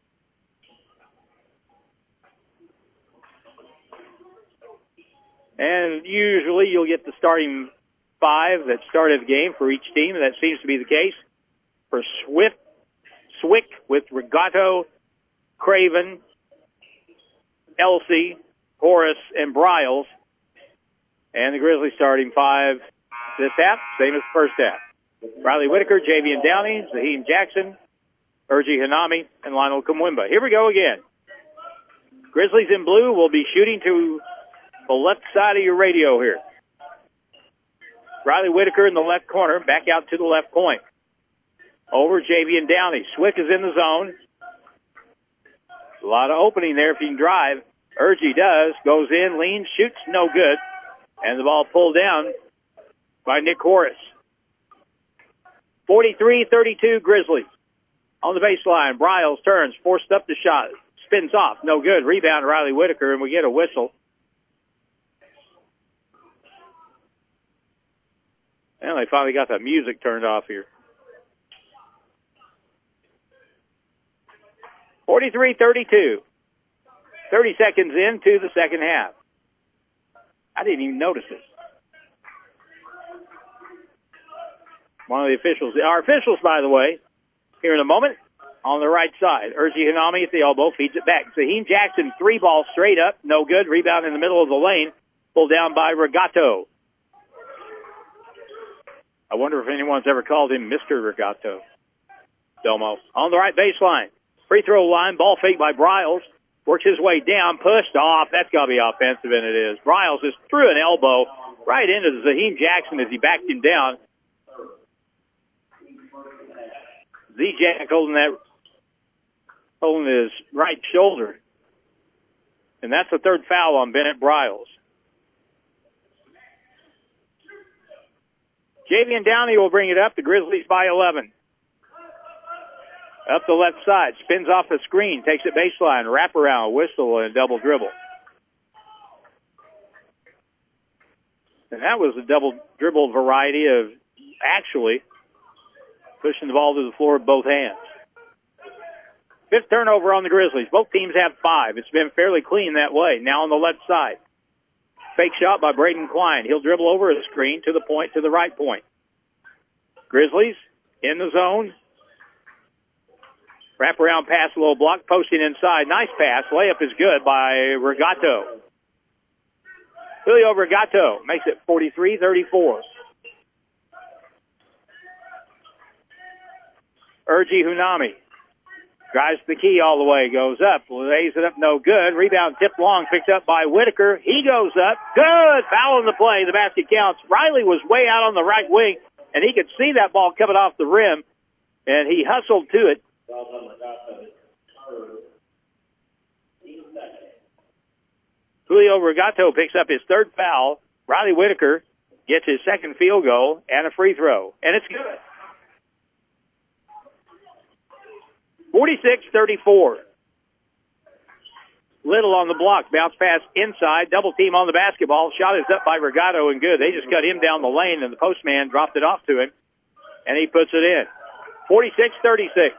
And usually you'll get the starting five that started the game for each team, and that seems to be the case. For Swift, Swick with Regato, Craven, Elsie, Horace, and Bryles. And the Grizzlies starting five this half, same as the first half. Riley Whitaker, Javian Downey, Zaheem Jackson, Urgi Hanami, and Lionel Kumwimba. Here we go again. Grizzlies in blue will be shooting to the left side of your radio here. Riley Whitaker in the left corner, back out to the left point. Over Javian Downey. Swick is in the zone. A lot of opening there if you can drive. Urgi does, goes in, leans, shoots, no good. And the ball pulled down by Nick Horace. forty-three thirty-two Grizzlies. On the baseline, Bryles turns, forced up the shot, spins off, no good. Rebound Riley Whitaker, and we get a whistle. And they finally got the music turned off here. forty-three thirty-two. thirty seconds into the second half. I didn't even notice it. One of the officials, our officials, by the way, here in a moment, on the right side. Urgi Hanami at the elbow, feeds it back. Zaheem Jackson, three ball straight up, no good. Rebound in the middle of the lane, pulled down by Regato. I wonder if anyone's ever called him Mister Regato. Domo. On the right baseline. Free throw line, ball fake by Bryles. Works his way down, pushed off. That's got to be offensive, and it is. Bryles just threw an elbow right into Zaheem Jackson as he backed him down. Z-Jack holding that, holding his right shoulder. And that's the third foul on Bennett Bryles. Javian Downey will bring it up. The Grizzlies by eleven. Up the left side, spins off the screen, takes it baseline, wrap around, whistle, and a double dribble. And that was a double dribble variety of actually pushing the ball to the floor with both hands. Fifth turnover on the Grizzlies. Both teams have five. It's been fairly clean that way. Now on the left side. Fake shot by Braden Klein. He'll dribble over a screen to the point, to the right point. Grizzlies in the zone. Wrap around pass, low block, posting inside. Nice pass. Layup is good by Regato. Julio Regato makes it forty-three thirty-four. Urgi Hunami drives the key all the way, goes up, lays it up, no good. Rebound tipped long, picked up by Whitaker. He goes up. Good. Foul in the play. The basket counts. Riley was way out on the right wing, and he could see that ball coming off the rim, and he hustled to it. Julio Regato picks up his third foul. Riley Whitaker gets his second field goal and a free throw, and it's good. forty-six thirty-four. Little on the block. Bounce pass inside. Double team on the basketball. Shot is up by Regato and good. They just cut him down the lane, and the postman dropped it off to him, and he puts it in. forty-six thirty-six.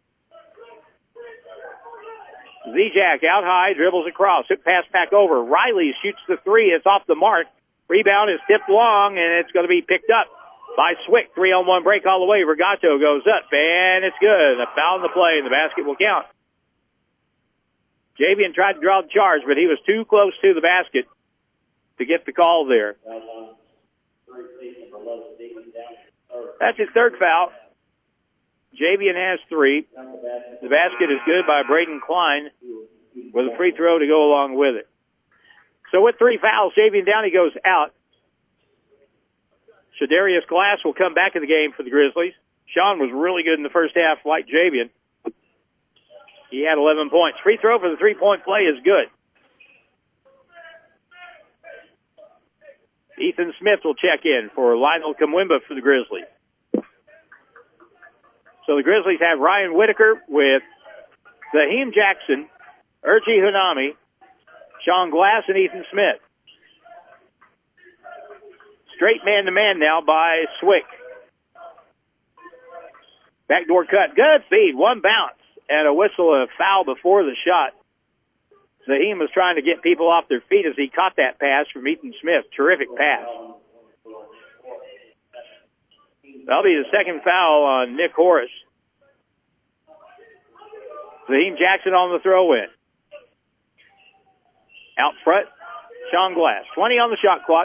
Z-Jack out high, dribbles across. Hip pass back over. Riley shoots the three. It's off the mark. Rebound is tipped long, and it's going to be picked up by Swick. Three-on-one break all the way. Regato goes up, and it's good. A foul in the play, and the basket will count. Javian tried to draw the charge, but he was too close to the basket to get the call there. That's his third foul. Javian has three. The basket is good by Braden Klein with a free throw to go along with it. So with three fouls, Javian Downey goes out. Shadarius Glass will come back in the game for the Grizzlies. Sean was really good in the first half, like Javian. He had eleven points. Free throw for the three-point play is good. Ethan Smith will check in for Lionel Kamwimba for the Grizzlies. So the Grizzlies have Ryan Whitaker with Zaheem Jackson, Urgi Hunami, Sean Glass, and Ethan Smith. Straight man-to-man now by Swick. Backdoor cut. Good feed. One bounce and a whistle and a foul before the shot. Zaheem was trying to get people off their feet as he caught that pass from Ethan Smith. Terrific pass. That'll be the second foul on Nick Horace. Zaheem Jackson on the throw-in. Out front, Sean Glass. twenty on the shot clock.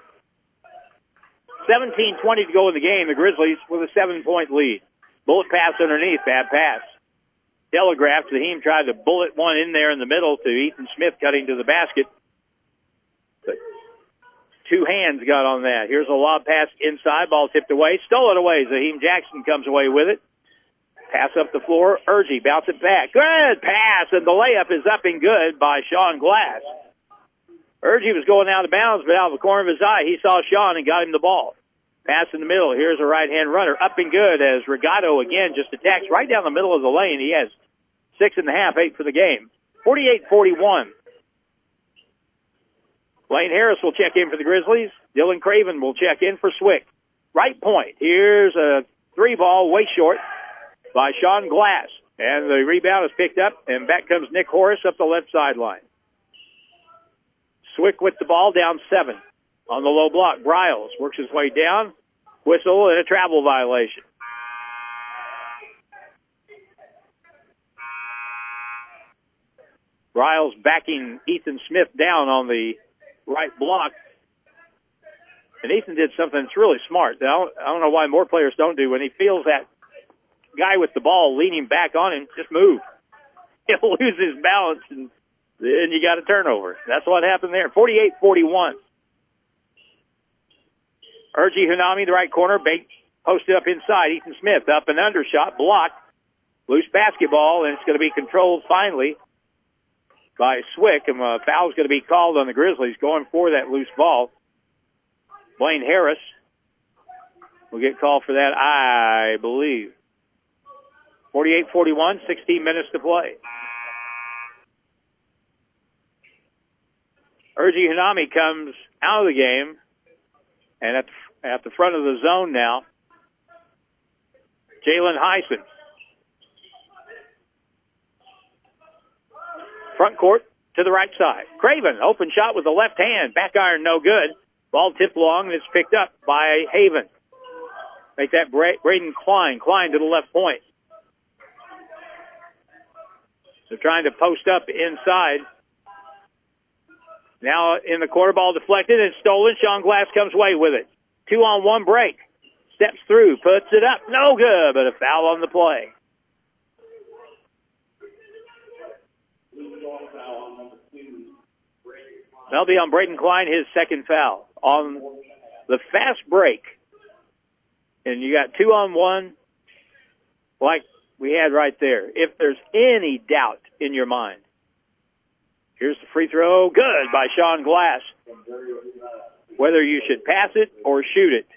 seventeen twenty to go in the game. The Grizzlies with a seven-point lead. Bullet pass underneath. Bad pass. Telegraphed. Zaheem tried to bullet one in there in the middle to Ethan Smith cutting to the basket. But two hands got on that. Here's a lob pass inside. Ball tipped away. Stole it away. Zaheem Jackson comes away with it. Pass up the floor. Urgi bounce it back. Good pass, and the layup is up and good by Sean Glass. Urgi was going out of bounds, but out of the corner of his eye, he saw Sean and got him the ball. Pass in the middle. Here's a right-hand runner. Up and good as Regato again just attacks right down the middle of the lane. He has six and a half, eight for the game. forty-eight forty-one. Lane Harris will check in for the Grizzlies. Dylan Craven will check in for Swick. Right point. Here's a three ball way short by Sean Glass. And the rebound is picked up, and back comes Nick Horace up the left sideline. Swick with the ball, down seven. On the low block, Bryles works his way down. Whistle and a travel violation. Bryles backing Ethan Smith down on the right block. And Ethan did something that's really smart. I don't, I don't know why more players don't do. When he feels that guy with the ball leaning back on him, just move. He'll lose his balance and then you got a turnover. That's what happened there. forty-eight forty-one. Urgi Hanami, the right corner, bait posted up inside. Ethan Smith up and under shot, blocked. Loose basketball, and it's going to be controlled finally by Swick, and a foul's going to be called on the Grizzlies going for that loose ball. Blaine Harris will get called for that, I believe. forty-eight forty-one, sixteen minutes to play. Urgi Hanami comes out of the game, and at the, at the front of the zone now, Jalen Heisen. Front court to the right side. Craven, open shot with the left hand. Back iron, no good. Ball tipped long, and it's picked up by Haven. Make that Bra- Braden Klein. Klein to the left point. They're trying to post up inside. Now in the corner, ball deflected and stolen. Sean Glass comes away with it. Two on one break. Steps through, puts it up. No good, but a foul on the play. That'll be on Braden Klein, his second foul. On the fast break, and you got two on one, like we had right there. If there's any doubt in your mind, here's the free throw. Good by Sean Glass. Whether you should pass it or shoot it,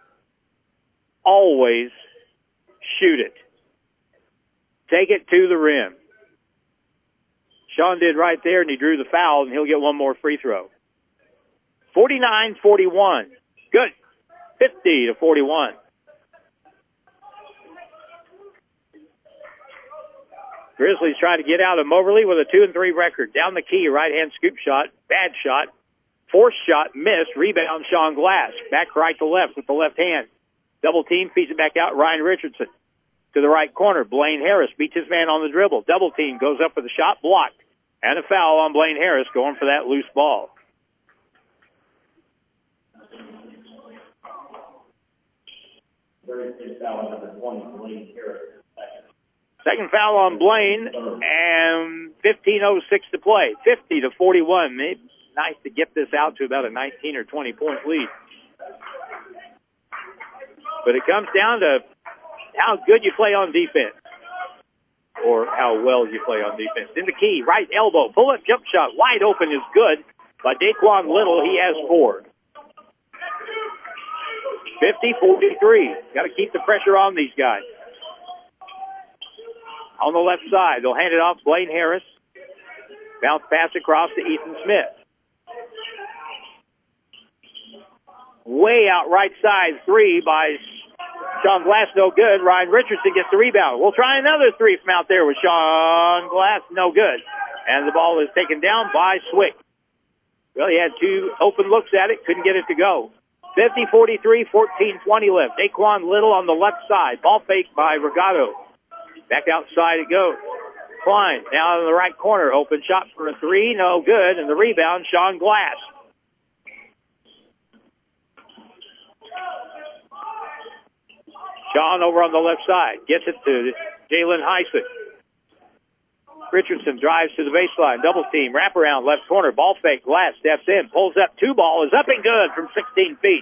always shoot it. Take it to the rim. Sean did right there, and he drew the foul, and he'll get one more free throw. forty-nine forty-one. Good. fifty to forty-one. Grizzlies trying to get out of Moberly with a two and three record. Down the key, right-hand scoop shot. Bad shot. Forced shot, missed. Rebound, Sean Glass. Back right to left with the left hand. Double team, feeds it back out. Ryan Richardson to the right corner. Blaine Harris beats his man on the dribble. Double team, goes up with a shot, blocked. And a foul on Blaine Harris going for that loose ball. Second foul on Blaine, and fifteen oh six to play. fifty to forty-one. Maybe nice to get this out to about a nineteen or twenty point lead. But it comes down to how good you play on defense, or how well you play on defense. In the key, right elbow, pull-up jump shot, wide open is good by Daquan Little. He has four. fifty forty-three. Got to keep the pressure on these guys. On the left side, they'll hand it off Blaine Harris. Bounce pass across to Ethan Smith. Way out right side, three by Sean Glass, no good. Ryan Richardson gets the rebound. We'll try another three from out there with Sean Glass, no good. And the ball is taken down by Swick. Well, he had two open looks at it, couldn't get it to go. fifty forty-three, fourteen twenty left. Daquan Little on the left side. Ball fake by Regato. Back outside it goes. Klein now in the right corner. Open shot for a three, no good. And the rebound, Sean Glass. Sean over on the left side. Gets it to Jalen Heisen. Richardson drives to the baseline. Double team. Wraparound left corner. Ball fake. Glass steps in. Pulls up. Two ball is up and good from sixteen feet.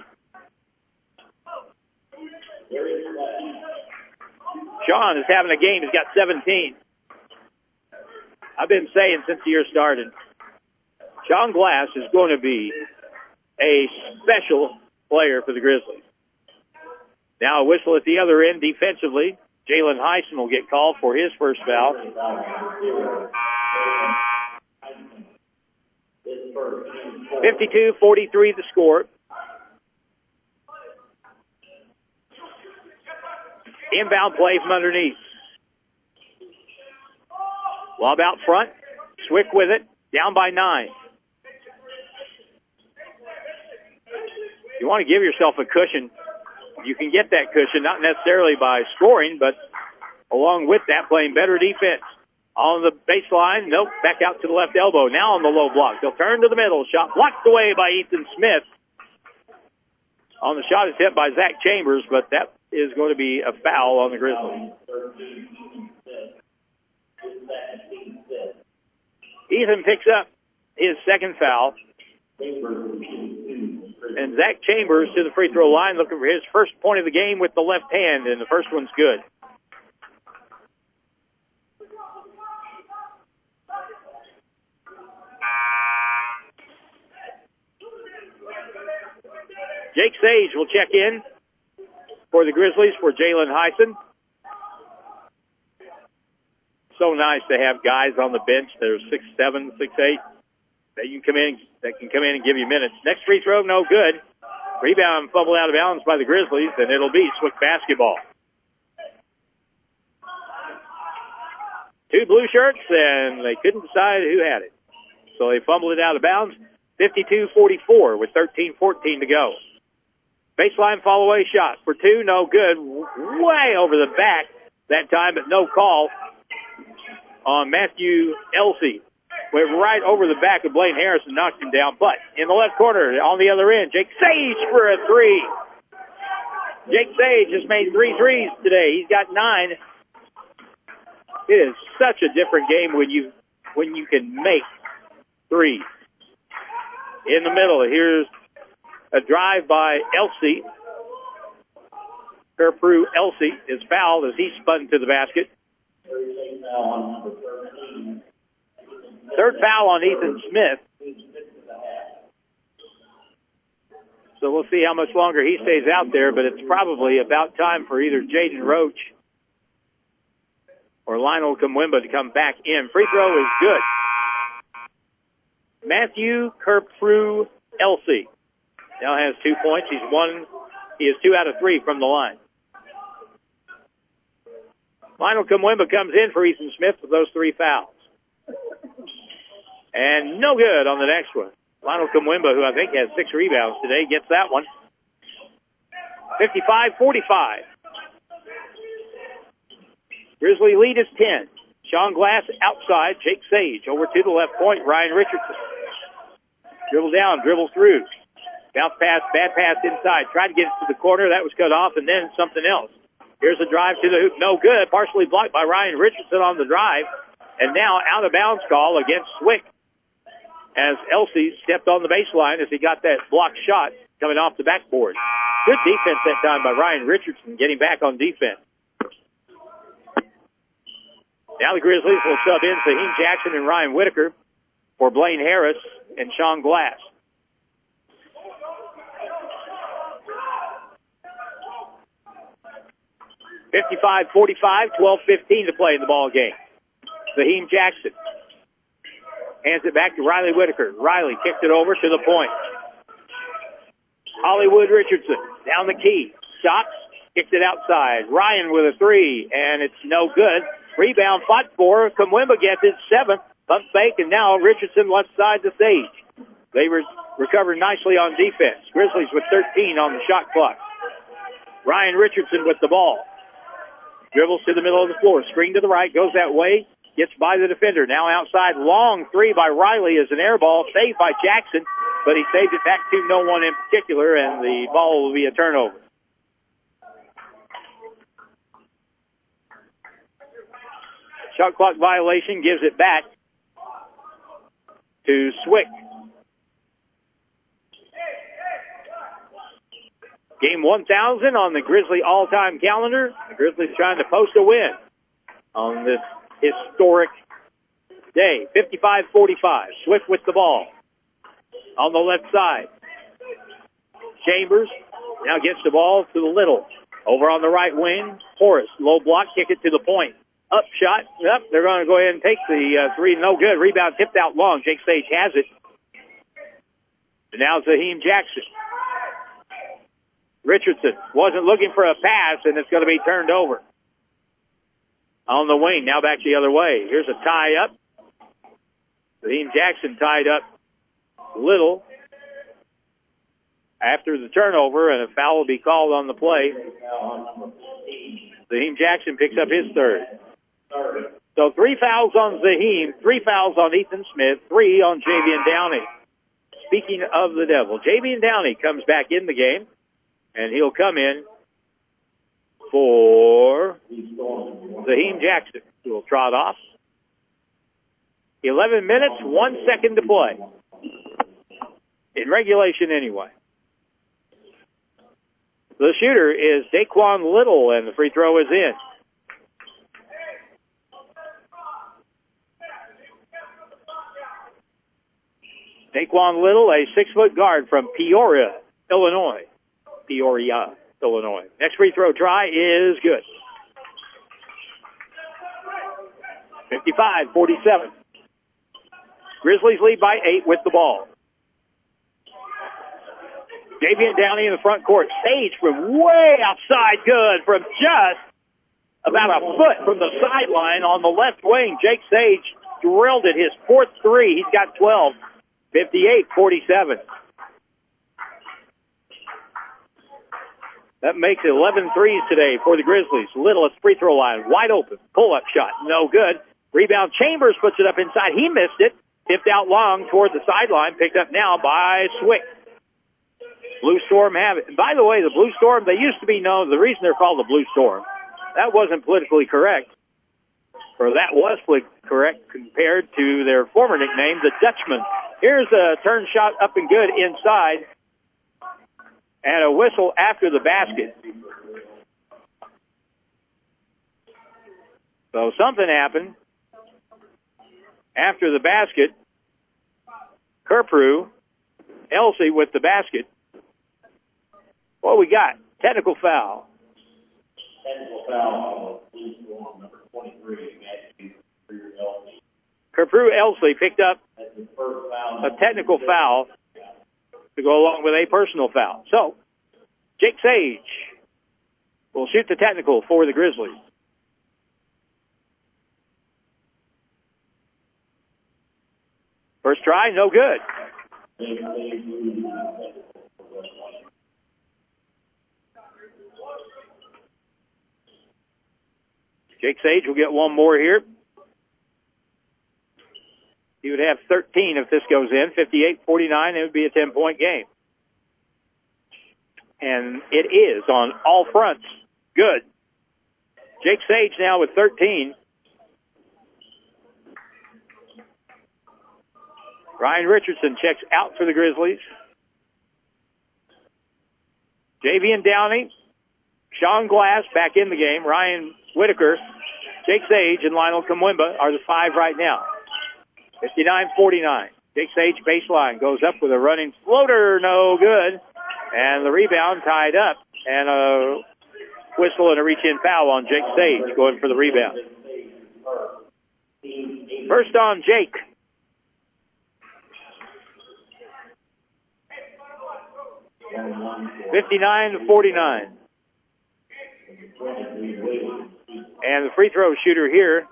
Sean is having a game. He's got seventeen. I've been saying since the year started, Sean Glass is going to be a special player for the Grizzlies. Now a whistle at the other end defensively. Jalen Heisen will get called for his first foul. fifty-two forty-three the score. Inbound play from underneath. Lob out front. Swick with it. Down by nine. You want to give yourself a cushion. You can get that cushion, not necessarily by scoring, but along with that, playing better defense. On the baseline, nope, back out to the left elbow. Now on the low block. They'll turn to the middle. Shot blocked away by Ethan Smith. On the shot is hit by Zach Chambers, but that is going to be a foul on the Grizzlies. Ian Ethan picks up his second foul. And Zach Chambers to the free throw line looking for his first point of the game with the left hand, and the first one's good. Jake Sage will check in for the Grizzlies for Jalen Hyson. So nice to have guys on the bench that are six seven, six eight. That you can come in, that can come in and give you minutes. Next free throw, no good. Rebound fumbled out of bounds by the Grizzlies, and it'll be Swick basketball. Two blue shirts, and they couldn't decide who had it. So they fumbled it out of bounds. fifty-two forty-four with thirteen fourteen to go. Baseline fall-away shot for two, no good. Way over the back that time, but no call on Matthew Elsey. Went right over the back of Blaine Harris and knocked him down. But in the left corner, on the other end, Jake Sage for a three. Jake Sage has made three threes today. He's got nine. It is such a different game when you when you can make threes. In the middle, here's a drive by Elsey. Kerpru Elsey is fouled as he spun to the basket. Third foul on Ethan Smith. So we'll see how much longer he stays out there, but it's probably about time for either Jaden Roach or Lionel Kumwemba to come back in. Free throw is good. Matthew Kerpru Elsey now has two points. He's one. He is two out of three from the line. Lionel Kumwemba comes in for Ethan Smith with those three fouls. And no good on the next one. Lionel Kumwemba, who I think has six rebounds today, gets that one. fifty-five forty-five. Grizzly lead is ten. Sean Glass outside. Jake Sage over to the left point. Ryan Richardson. Dribble down, dribble through. Bounce pass, bad pass inside. Tried to get it to the corner. That was cut off, and then something else. Here's a drive to the hoop. No good. Partially blocked by Ryan Richardson on the drive. And now out of bounds call against Swick, as Elsey stepped on the baseline as he got that blocked shot coming off the backboard. Good defense that time by Ryan Richardson, getting back on defense. Now the Grizzlies will sub in Saheem Jackson and Ryan Whitaker for Blaine Harris and Sean Glass. fifty-five forty-five, twelve fifteen to play in the ball game. Saheem Jackson hands it back to Riley Whitaker. Riley kicked it over to the point. Hollywood Richardson down the key. Shot, kicked it outside. Ryan with a three, and it's no good. Rebound fought for. Kumwemba gets it. Seventh. Bump fake, and now Richardson left side to Sage. They re- recovered nicely on defense. Grizzlies with thirteen on the shot clock. Ryan Richardson with the ball. Dribbles to the middle of the floor. Screen to the right. Goes that way. Gets by the defender. Now outside. Long three by Riley is an air ball. Saved by Jackson. But he saved it back to no one in particular. And the ball will be a turnover. Shot clock violation gives it back to Swick. Game one thousand on the Grizzly all-time calendar. The Grizzlies trying to post a win on this historic day. fifty-five forty-five. Swift with the ball on the left side. Chambers now gets the ball to the Little. Over on the right wing, Horace. Low block, kick it to the point. Up shot. Yep, they're going to go ahead and take the uh, three. No good. Rebound tipped out long. Jake Sage has it. And now Saheem Jackson. Richardson wasn't looking for a pass, and it's going to be turned over. On the wing, now back the other way. Here's a tie-up. Saheem Jackson tied up Little after the turnover, and a foul will be called on the play. Saheem Jackson picks up his third. So three fouls on Saheem, three fouls on Ethan Smith, three on Javian Downey. Speaking of the Devil, Javian Downey comes back in the game, and he'll come in for Saheem Jackson, who will trot off. eleven minutes, one second to play. In regulation anyway. The shooter is Daquan Little, and the free throw is in. Daquan Little, a six-foot guard from Peoria, Illinois. Peoria, Illinois. Next free throw try is good. fifty-five forty-seven. Grizzlies lead by eight with the ball. Davian Downey in the front court. Sage from way outside. Good from just about a foot from the sideline on the left wing. Jake Sage drilled it. His fourth three. He's got twelve. fifty-eight forty-seven. That makes it eleven threes today for the Grizzlies. Little at the free throw line. Wide open. Pull-up shot. No good. Rebound. Chambers puts it up inside. He missed it. Tipped out long toward the sideline. Picked up now by Swick. Blue Storm have it. And by the way, the Blue Storm, they used to be known, the reason they're called the Blue Storm, that wasn't politically correct. Or that was politically correct compared to their former nickname, the Dutchman. Here's a turn shot up and good inside. And a whistle after the basket. So something happened after the basket. Kerpru, Elsie with the basket. What we got? Technical foul. Technical foul. Number twenty-three. Kerpru Elsie picked up a technical foul to go along with a personal foul. So, Jake Sage will shoot the technical for the Grizzlies. First try, no good. Jake Sage will get one more here. He would have thirteen if this goes in. fifty-eight forty-nine, it would be a ten-point game. And it is on all fronts. Good. Jake Sage now with thirteen. Ryan Richardson checks out for the Grizzlies. Javian Downey, Sean Glass back in the game. Ryan Whitaker, Jake Sage, and Lionel Kamwemba are the five right now. fifty-nine forty-nine. Jake Sage baseline goes up with a running floater, no good. And the rebound tied up. And a whistle and a reach-in foul on Jake Sage going for the rebound. First on Jake. fifty-nine forty-nine. And the free throw shooter here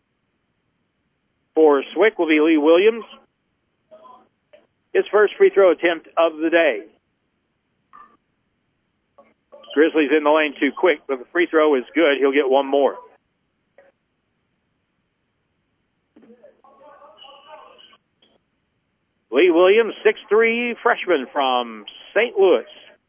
for Swick will be Lee Williams. His first free throw attempt of the day. Grizzlies in the lane too quick, but the free throw is good. He'll get one more. Lee Williams, six three freshman from Saint Louis.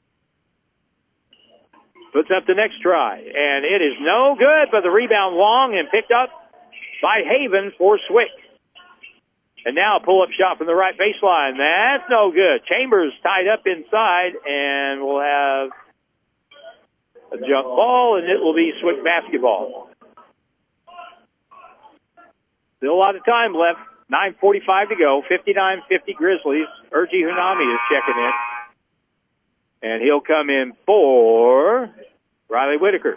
Puts up the next try, and it is no good, but the rebound long and picked up by Haven for Swick. And now a pull-up shot from the right baseline. That's no good. Chambers tied up inside, and we'll have a jump ball, and it will be Swick basketball. Still a lot of time left. nine forty-five to go. fifty-nine fifty Grizzlies. Urgi Hunami is checking in. And he'll come in for Riley Whitaker.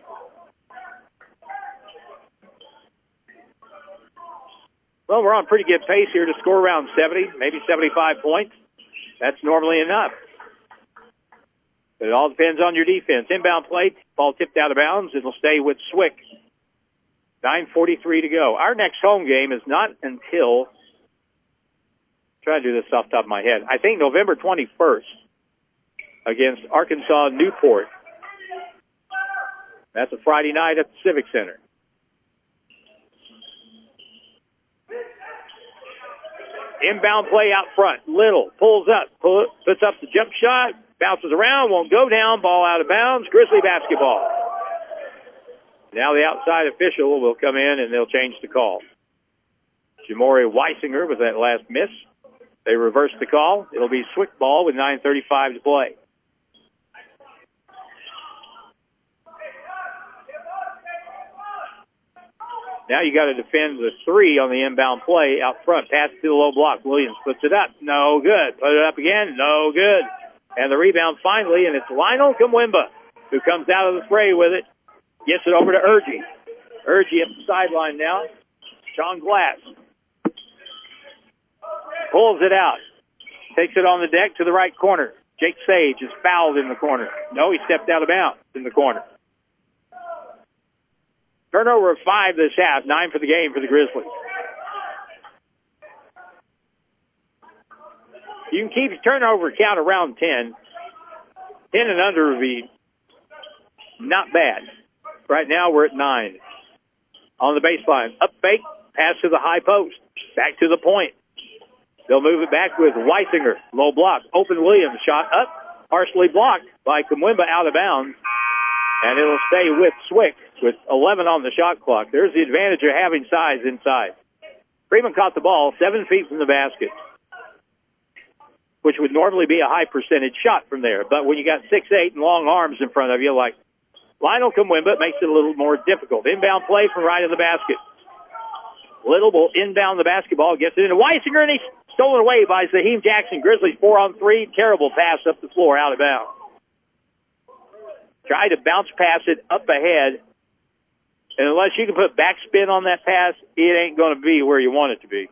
Well, we're on pretty good pace here to score around seventy, maybe seventy-five points. That's normally enough. But it all depends on your defense. Inbound play, ball tipped out of bounds. It'll stay with Swick. nine forty-three to go. Our next home game is not until, try to do this off the top of my head, I think November twenty-first against Arkansas Newport. That's a Friday night at the Civic Center. Inbound play out front. Little pulls up, pull, puts up the jump shot, bounces around, won't go down, ball out of bounds. Grizzly basketball. Now the outside official will come in and they'll change the call. Jamori Weisinger with that last miss. They reverse the call. It'll be Swick ball with nine thirty-five to play. Now you got to defend the three on the inbound play out front. Pass to the low block. Williams puts it up. No good. Put it up again. No good. And the rebound finally, and it's Lionel Kumwimba who comes out of the fray with it. Gets it over to Urgie. Urgie up the sideline now. Sean Glass pulls it out. Takes it on the deck to the right corner. Jake Sage is fouled in the corner. No, he stepped out of bounds in the corner. Turnover of five this half, nine for the game for the Grizzlies. You can keep your turnover count around ten. ten and under would be not bad. Right now we're at nine. On the baseline, up fake, pass to the high post, back to the point. They'll move it back with Weisinger, low block. Open Williams, shot up, partially blocked by Kumwimba out of bounds. And it'll stay with Swick with eleven on the shot clock. There's the advantage of having size inside. Freeman caught the ball seven feet from the basket, which would normally be a high percentage shot from there. But when you got six eight and long arms in front of you, like Lionel Kumwimba, it makes it a little more difficult. Inbound play from right in the basket. Little will inbound the basketball, gets it into Weisinger, and he's stolen away by Zaheem Jackson. Grizzlies four on three. Terrible pass up the floor, out of bounds. Try to bounce pass it up ahead. And unless you can put backspin on that pass, it ain't going to be where you want it to be.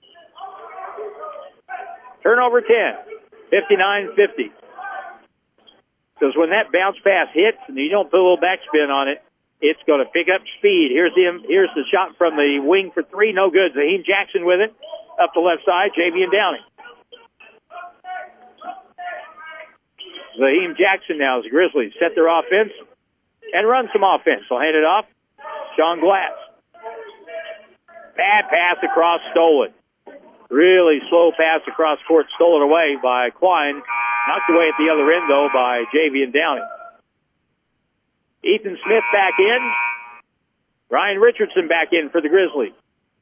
Turnover ten, fifty-nine fifty. Because when that bounce pass hits and you don't put a little backspin on it, it's going to pick up speed. Here's the, here's the shot from the wing for three. No good. Zaheem Jackson with it. Up the left side, Javian Downing. Zaheem Jackson now as the Grizzlies set their offense and run some offense. They'll hand it off. Sean Glass. Bad pass across, stolen. Really slow pass across court, stolen away by Klein. Knocked away at the other end, though, by Javian Downing. Ethan Smith back in. Ryan Richardson back in for the Grizzlies.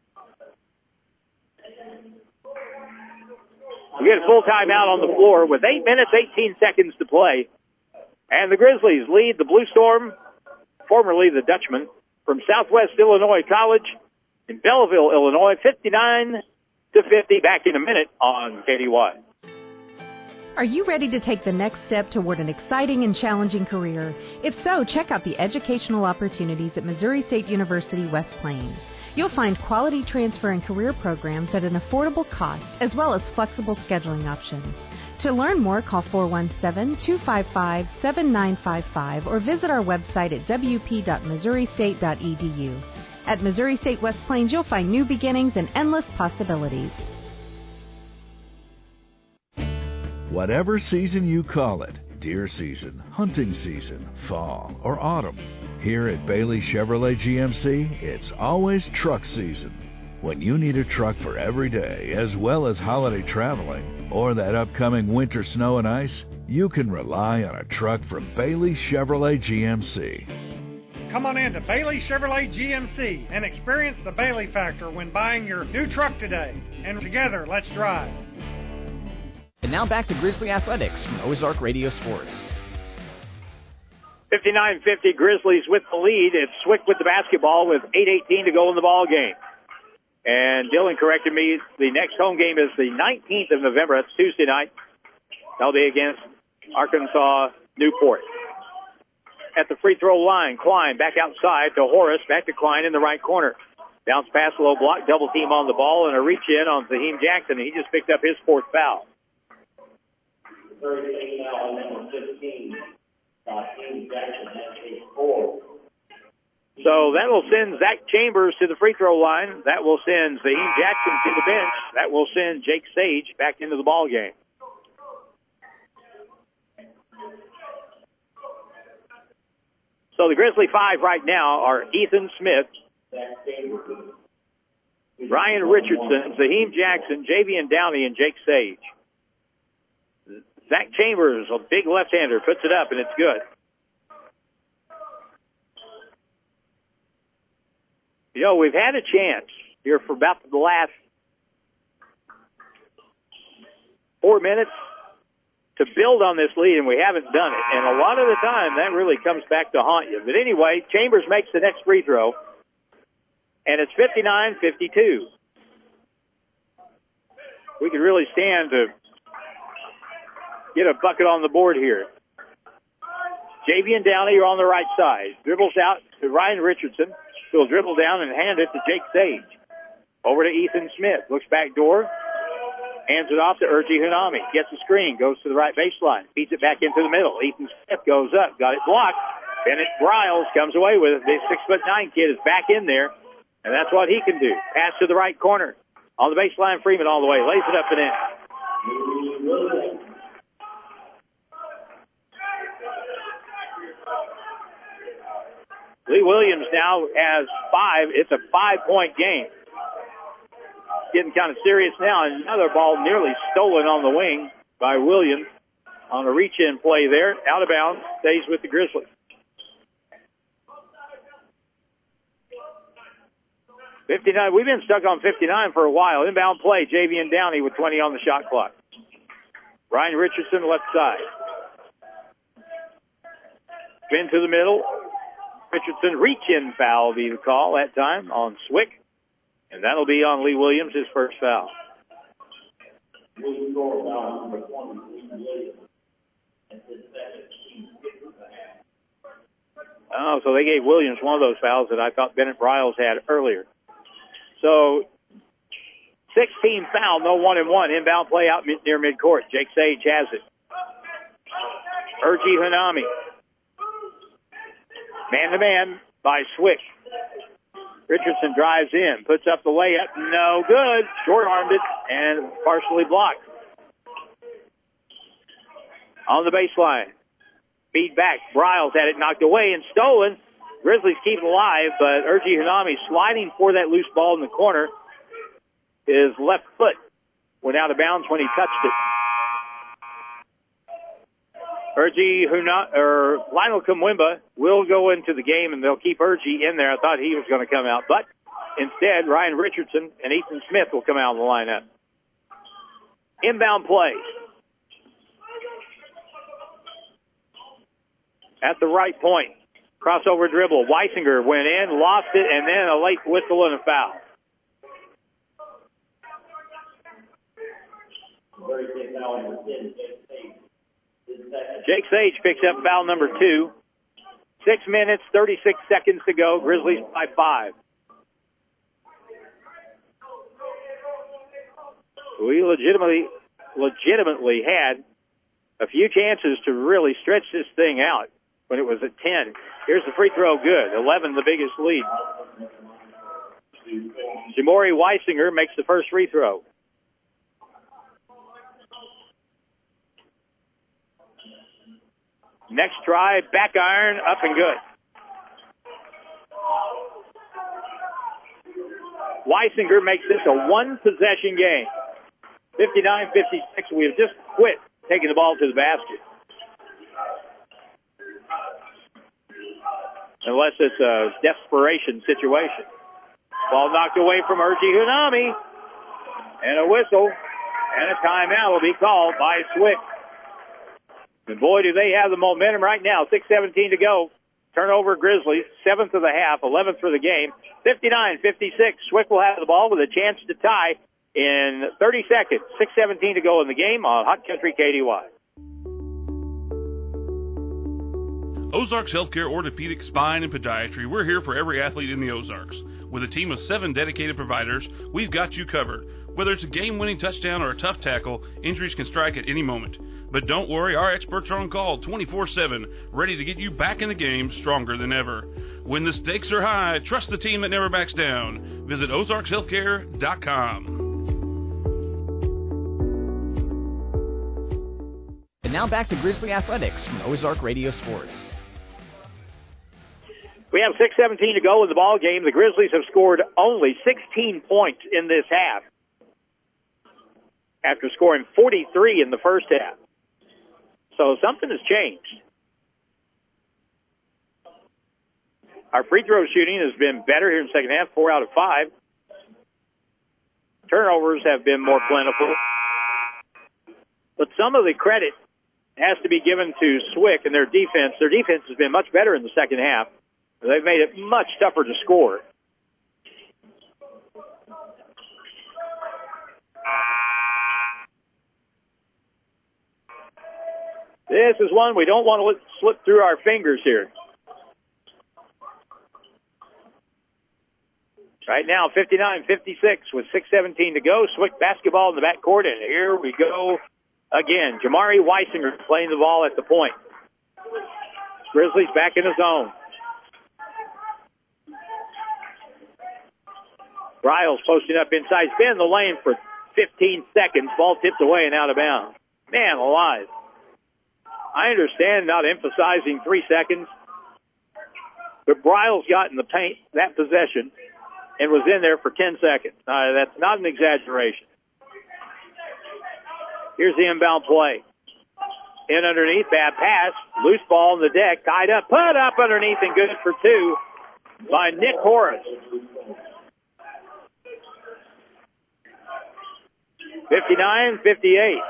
We get a full timeout on the floor with eight minutes, eighteen seconds to play. And the Grizzlies lead the Blue Storm, formerly the Dutchman, from Southwest Illinois College in Belleville, Illinois, fifty-nine to fifty. Back in a minute on K D Y. Are you ready to take the next step toward an exciting and challenging career? If so, check out the educational opportunities at Missouri State University West Plains. You'll find quality transfer and career programs at an affordable cost, as well as flexible scheduling options. To learn more, call four one seven, two five five, seven nine five five or visit our website at w p dot missouri state dot e d u. At Missouri State West Plains, you'll find new beginnings and endless possibilities. Whatever season you call it, deer season, hunting season, fall, or autumn, here at Bailey Chevrolet G M C, it's always truck season. When you need a truck for every day, as well as holiday traveling, or that upcoming winter snow and ice, you can rely on a truck from Bailey Chevrolet G M C. Come on in to Bailey Chevrolet G M C and experience the Bailey factor when buying your new truck today. And together, let's drive. And now back to Grizzly Athletics from Ozark Radio Sports. fifty-nine fifty Grizzlies with the lead. It's Swick with the basketball with eight eighteen to go in the ball game. And Dylan corrected me. The next home game is the nineteenth of November. That's Tuesday night. That'll be against Arkansas Newport. At the free throw line, Klein back outside to Horace. Back to Klein in the right corner. Bounce pass, low block, double team on the ball, and a reach in on Zaheem Jackson. And he just picked up his fourth foul. thirteen foul, number fifteen. So that will send Zach Chambers to the free throw line. That will send Zaheem Jackson to the bench. That will send Jake Sage back into the ball game. So the Grizzly five right now are Ethan Smith, Ryan Richardson, Zaheem Jackson, Javian Downey, and Jake Sage. Zach Chambers, a big left-hander, puts it up, and it's good. You know, we've had a chance here for about the last four minutes to build on this lead, and we haven't done it. And a lot of the time, that really comes back to haunt you. But anyway, Chambers makes the next free throw, and it's fifty-nine fifty-two. We could really stand to get a bucket on the board here. Javian Downey are on the right side. Dribbles out to Ryan Richardson. He'll dribble down and hand it to Jake Sage. Over to Ethan Smith. Looks back door. Hands it off to Urgi Hunami. Gets the screen. Goes to the right baseline. Feeds it back into the middle. Ethan Smith goes up. Got it blocked. Bennett Bryles comes away with it. The six foot nine kid is back in there. And that's what he can do. Pass to the right corner. On the baseline, Freeman all the way. Lays it up and in. Lee Williams now has five. It's a five-point game. Getting kind of serious now. Another ball nearly stolen on the wing by Williams on a reach-in play there. Out of bounds. Stays with the Grizzlies. fifty-nine. We've been stuck on fifty-nine for a while. Inbound play. Javian Downey with twenty on the shot clock. Ryan Richardson left side. Spin to the middle. Richardson reach-in foul will be the call that time on Swick. And that'll be on Lee Williams, his first foul. Oh, so they gave Williams one of those fouls that I thought Bennett Bryles had earlier. So, sixteen foul, no one and one. Inbound play out mid- near midcourt. Jake Sage has it. Urgi Hunami. Man-to-man by Swick. Richardson drives in, puts up the layup. No good. Short-armed it and partially blocked. On the baseline. Feed back. Bryles had it knocked away and stolen. Grizzlies keep it alive, but Urgi Hunami sliding for that loose ball in the corner. His left foot went out of bounds when he touched it. Urgi Hunami, or Lionel Kumwimba will go into the game, and they'll keep Urgi in there. I thought he was going to come out, but instead, Ryan Richardson and Ethan Smith will come out of the lineup. Inbound play. At the right point. Crossover dribble. Weisinger went in, lost it, and then a late whistle and a foul. Jake Sage picks up foul number two. Six minutes, thirty-six seconds to go. Grizzlies by five. We legitimately, legitimately had a few chances to really stretch this thing out when it was at ten. Here's the free throw, good. eleven, the biggest lead. Jamori Weisinger makes the first free throw. Next try, back iron, up and good. Weisinger makes this a one-possession game. fifty-nine fifty-six, we have just quit taking the ball to the basket. Unless it's a desperation situation. Ball knocked away from Urgi Hunami. And a whistle. And a timeout will be called by Swick. And boy, do they have the momentum right now. six seventeen to go. Turnover Grizzlies. Seventh of the half. eleventh for the game. fifty-nine fifty-six. Swick will have the ball with a chance to tie in thirty seconds. six seventeen to go in the game on Hot Country K D Y. Ozarks Healthcare Orthopedic Spine and Podiatry. We're here for every athlete in the Ozarks. With a team of seven dedicated providers, we've got you covered. Whether it's a game-winning touchdown or a tough tackle, injuries can strike at any moment. But don't worry, our experts are on call twenty-four seven, ready to get you back in the game stronger than ever. When the stakes are high, trust the team that never backs down. Visit ozarks healthcare dot com. And now back to Grizzly Athletics from Ozark Radio Sports. We have six seventeen to go in the ball game. The Grizzlies have scored only sixteen points in this half, after scoring forty-three in the first half. So something has changed. Our free throw shooting has been better here in the second half, four out of five. Turnovers have been more plentiful. But some of the credit has to be given to Swick and their defense. Their defense has been much better in the second half. They've made it much tougher to score. This is one we don't want to let slip through our fingers here. Right now, fifty-nine fifty-six with six seventeen to go. Swick basketball in the backcourt, and here we go again. Jamari Weisinger playing the ball at the point. Grizzlies back in the zone. Riles posting up inside. He's been in the lane for fifteen seconds. Ball tipped away and out of bounds. Man alive. I understand not emphasizing three seconds, but Bryles got in the paint that possession and was in there for ten seconds. Uh, that's not an exaggeration. Here's the inbound play. In underneath, bad pass, loose ball on the deck, tied up, put up underneath, and good for two by Nick Horace. fifty-nine fifty-eight.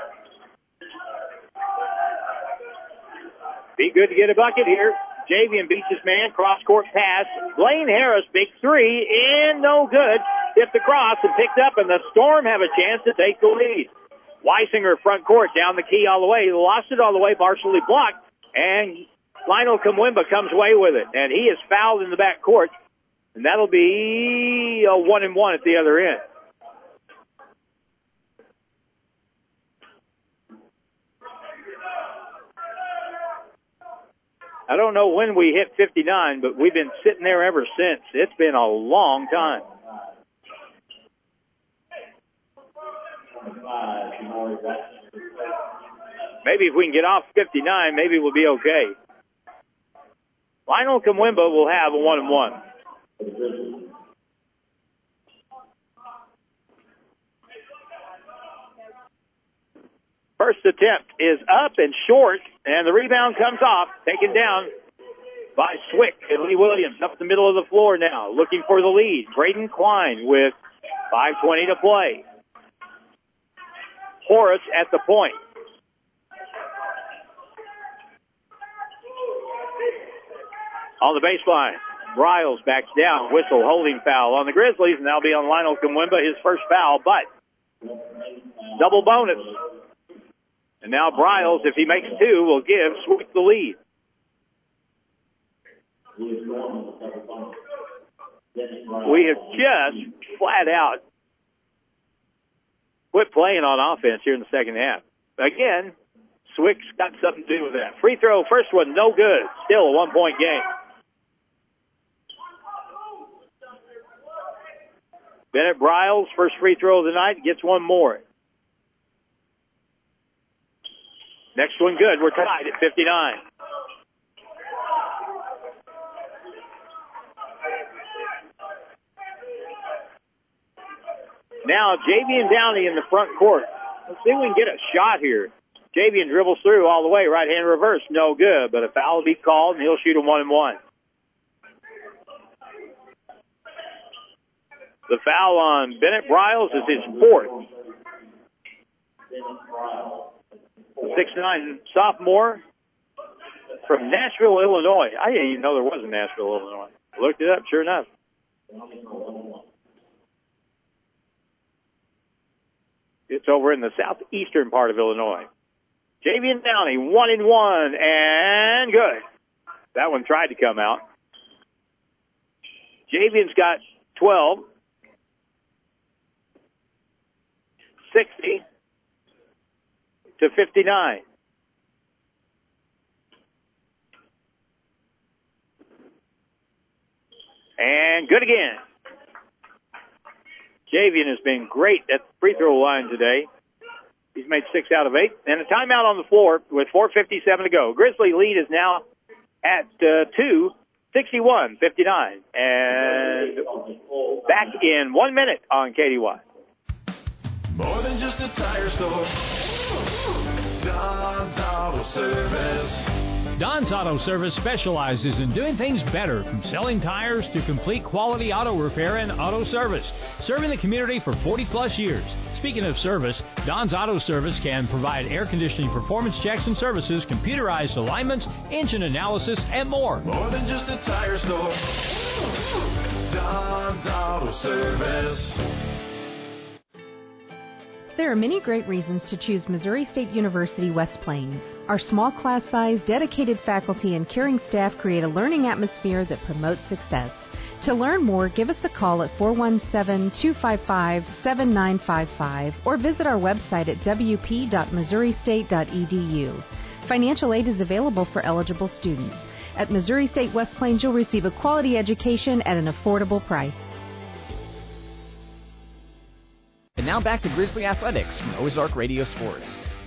Be good to get a bucket here. Javian beats his man, cross-court pass. Blaine Harris, big three, and no good. Tipped across and picked up, and the Storm have a chance to take the lead. Weisinger front court, down the key all the way. He lost it all the way, partially blocked, and Lionel Kamwimba comes away with it. And he is fouled in the back court, and that'll be a one and one at the other end. I don't know when we hit fifty-nine, but we've been sitting there ever since. It's been a long time. Maybe if we can get off fifty-nine, maybe we'll be okay. Lionel Kamwimba will have a one and one. First attempt is up and short, and the rebound comes off, taken down by Swick and Lee Williams up the middle of the floor now, looking for the lead. Braden Klein with five twenty to play. Horace at the point. On the baseline, Riles backs down, whistle, holding foul on the Grizzlies, and that'll be on Lionel Kamwimba, his first foul, but double bonus. And now Bryles, if he makes two, will give Swick the lead. We have just flat out quit playing on offense here in the second half. Again, Swick's got something to do with that. Free throw, first one, no good. Still a one-point game. Bennett Bryles, first free throw of the night, gets one more. Next one good. We're tied at fifty-nine. Now, Javian Downey in the front court. Let's see if we can get a shot here. Javian dribbles through all the way. Right-hand reverse. No good, but a foul will be called, and he'll shoot a one and one. The foul on Bennett Bryles is his fourth. six nine sophomore from Nashville, Illinois. I didn't even know there was a Nashville, Illinois. Looked it up, sure enough. It's over in the southeastern part of Illinois. Javian Downey, one and one, and good. That one tried to come out. Javian's got twelve. sixty to fifty-nine. And good again. Javian has been great at the free throw line today. He's made six out of eight. And a timeout on the floor with four fifty-seven to go. Grizzly lead is now at uh, two, sixty-one fifty-nine. And back in one minute on K D Y. More than just a tire store. Don's Auto Service. Don's Auto Service specializes in doing things better, from selling tires to complete quality auto repair and auto service, serving the community for forty plus years. Speaking of service, Don's Auto Service can provide air conditioning performance checks and services, computerized alignments, engine analysis, and more. More than just a tire store. Don's Auto Service. There are many great reasons to choose Missouri State University West Plains. Our small class size, dedicated faculty, and caring staff create a learning atmosphere that promotes success. To learn more, give us a call at four one seven, two five five, seven nine five five or visit our website at w p dot missouri state dot e d u. Financial aid is available for eligible students. At Missouri State West Plains, you'll receive a quality education at an affordable price. And now back to Grizzly Athletics from Ozark Radio Sports.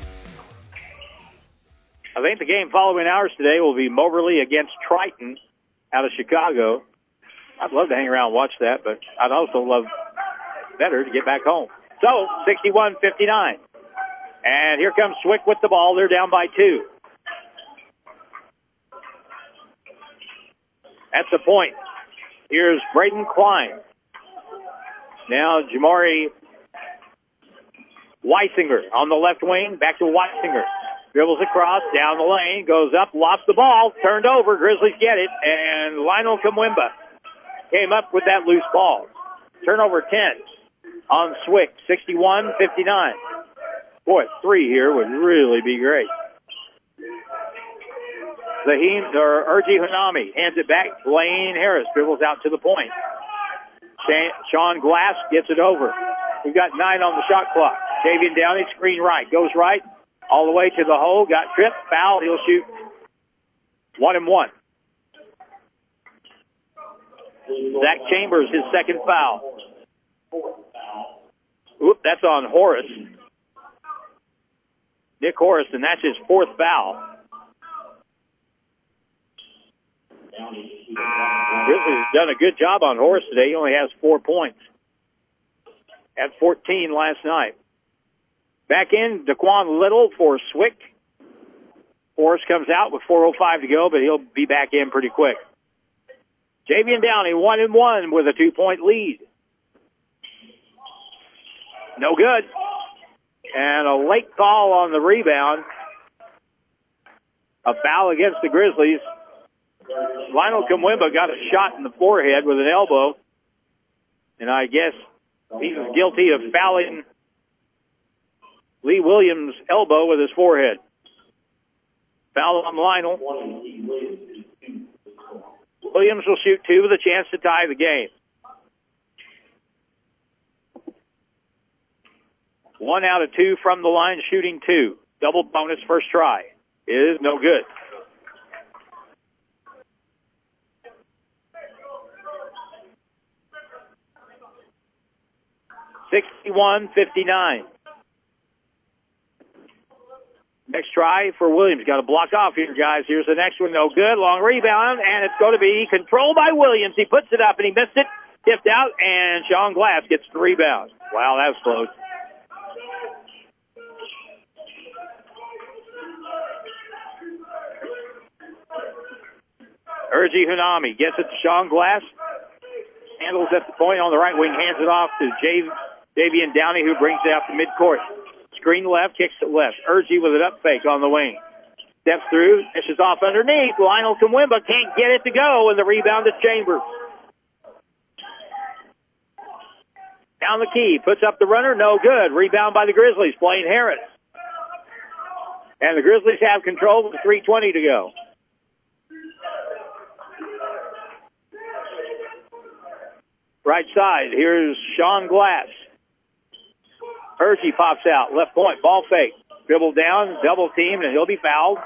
I think the game following ours today will be Moberly against Triton out of Chicago. I'd love to hang around and watch that, but I'd also love better to get back home. So, sixty-one fifty-nine. And here comes Swick with the ball. They're down by two. That's the point. Here's Braden Klein. Now, Jamari Weisinger on the left wing, back to Weisinger. Dribbles across, down the lane, goes up, lost the ball, turned over, Grizzlies get it, and Lionel Kamwimba came up with that loose ball. Turnover ten on Swick, sixty-one fifty-nine. Boy, three here would really be great. Zahim, or Urgi Hanami hands it back. Blaine Harris dribbles out to the point. Sean Glass gets it over. We've got nine on the shot clock. Davian Downey, screen right. Goes right all the way to the hole. Got tripped. Foul. He'll shoot one and one. Zach Chambers, his second foul. Oop, that's on Horace. Nick Horace, and that's his fourth foul. Grizzlies done a good job on Horace today. He only has four points. Had fourteen last night. Back in, Daquan Little for Swick. Horace comes out with four oh five to go, but he'll be back in pretty quick. Javian Downey, one and one with a two-point lead. No good. And a late call on the rebound. A foul against the Grizzlies. Lionel Kamwimba got a shot in the forehead with an elbow. And I guess he's guilty of fouling Lee Williams' elbow with his forehead. Foul on Lionel. Williams will shoot two with a chance to tie the game. One out of two from the line, shooting two. Double bonus first try. Is no good. sixty-one fifty-nine. Next try for Williams. Got to block off here, guys. Here's the next one. No good. Long rebound, and it's going to be controlled by Williams. He puts it up, and he missed it. Tipped out, and Sean Glass gets the rebound. Wow, that was close. Urgi Hanami gets it to Sean Glass. Handles at the point on the right wing. Hands it off to Jay, Davian Downey, who brings it out to midcourt. Screen left, kicks it left. Urgi with an up fake on the wing. Steps through, dishes off underneath. Lionel Kamwimba can't get it to go, and the rebound to Chambers. Down the key, puts up the runner, no good. Rebound by the Grizzlies, Blaine Harris. And the Grizzlies have control with three twenty to go. Right side, here's Sean Glass. Urgi pops out, left point, ball fake. Dribble down, double teamed, and he'll be fouled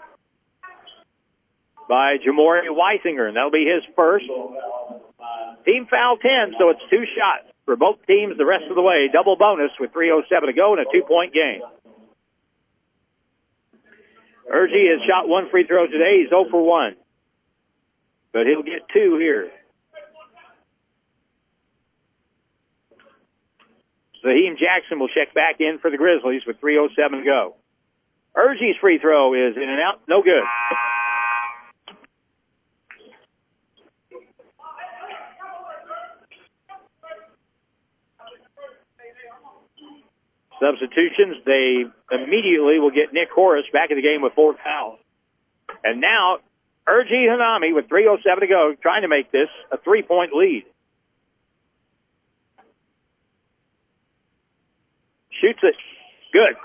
by Jamori Weisinger, and that'll be his first. Team foul ten, so it's two shots for both teams the rest of the way. Double bonus with three oh seven to go in a two-point game. Urgi has shot one free throw today. He's oh for one. But he'll get two here. Zaheem Jackson will check back in for the Grizzlies with three oh seven to go. Urgi's free throw is in and out. No good. Substitutions, they immediately will get Nick Horace back in the game with four fouls. And now, Urgi Hanami with three oh seven to go, trying to make this a three-point lead. Shoots it. Good.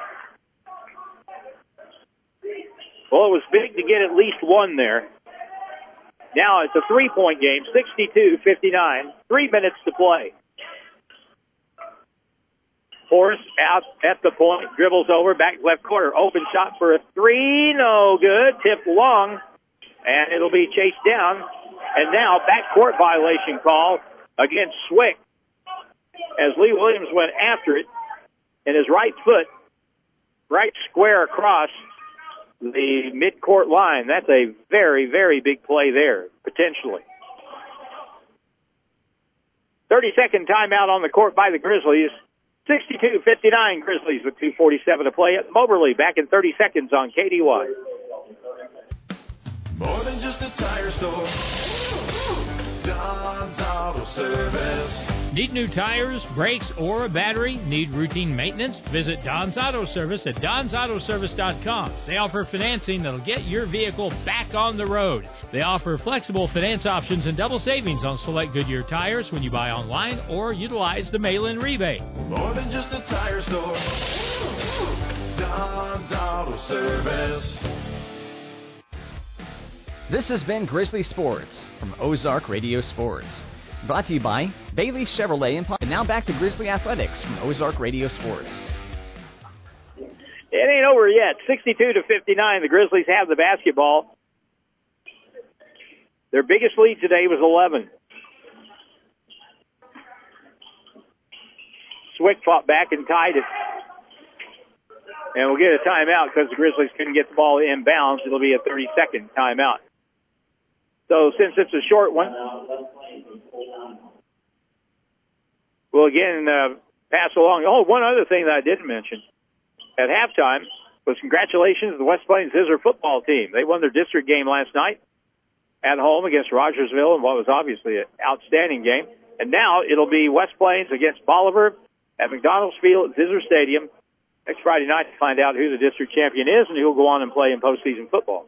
Well, it was big to get at least one there. Now it's a three-point game, sixty-two fifty-nine. Three minutes to play. Horace out at the point, dribbles over, back left corner. Open shot for a three, no good. Tipped long, and it'll be chased down. And now backcourt violation call against Swick as Lee Williams went after it, and his right foot, right square across the midcourt line. That's a very, very big play there, potentially. thirty-second timeout on the court by the Grizzlies. sixty-two fifty-nine Grizzlies with two forty-seven to play at Moberly. Back in thirty seconds on K D Y. More than just a tire store. Don's Auto Service. Need new tires, brakes, or a battery? Need routine maintenance? Visit Don's Auto Service at dons auto service dot com. They offer financing that'll get your vehicle back on the road. They offer flexible finance options and double savings on select Goodyear tires when you buy online or utilize the mail-in rebate. More than just a tire store. Don's Auto Service. This has been Grizzly Sports from Ozark Radio Sports. Brought to you by Bailey Chevrolet and, and now back to Grizzly Athletics from Ozark Radio Sports. It ain't over yet. sixty-two to fifty-nine. The Grizzlies have the basketball. Their biggest lead today was eleven. Swick fought back and tied it. And we'll get a timeout because the Grizzlies couldn't get the ball inbounds. It'll be a thirty-second timeout. So since it's a short one, we'll again uh, pass along. Oh, one other thing that I didn't mention at halftime was congratulations to the West Plains Scissor football team. They won their district game last night at home against Rogersville in what was obviously an outstanding game. And now it'll be West Plains against Bolivar at McDonald's Field at Scissor Stadium next Friday night to find out who the district champion is and who will go on and play in postseason football.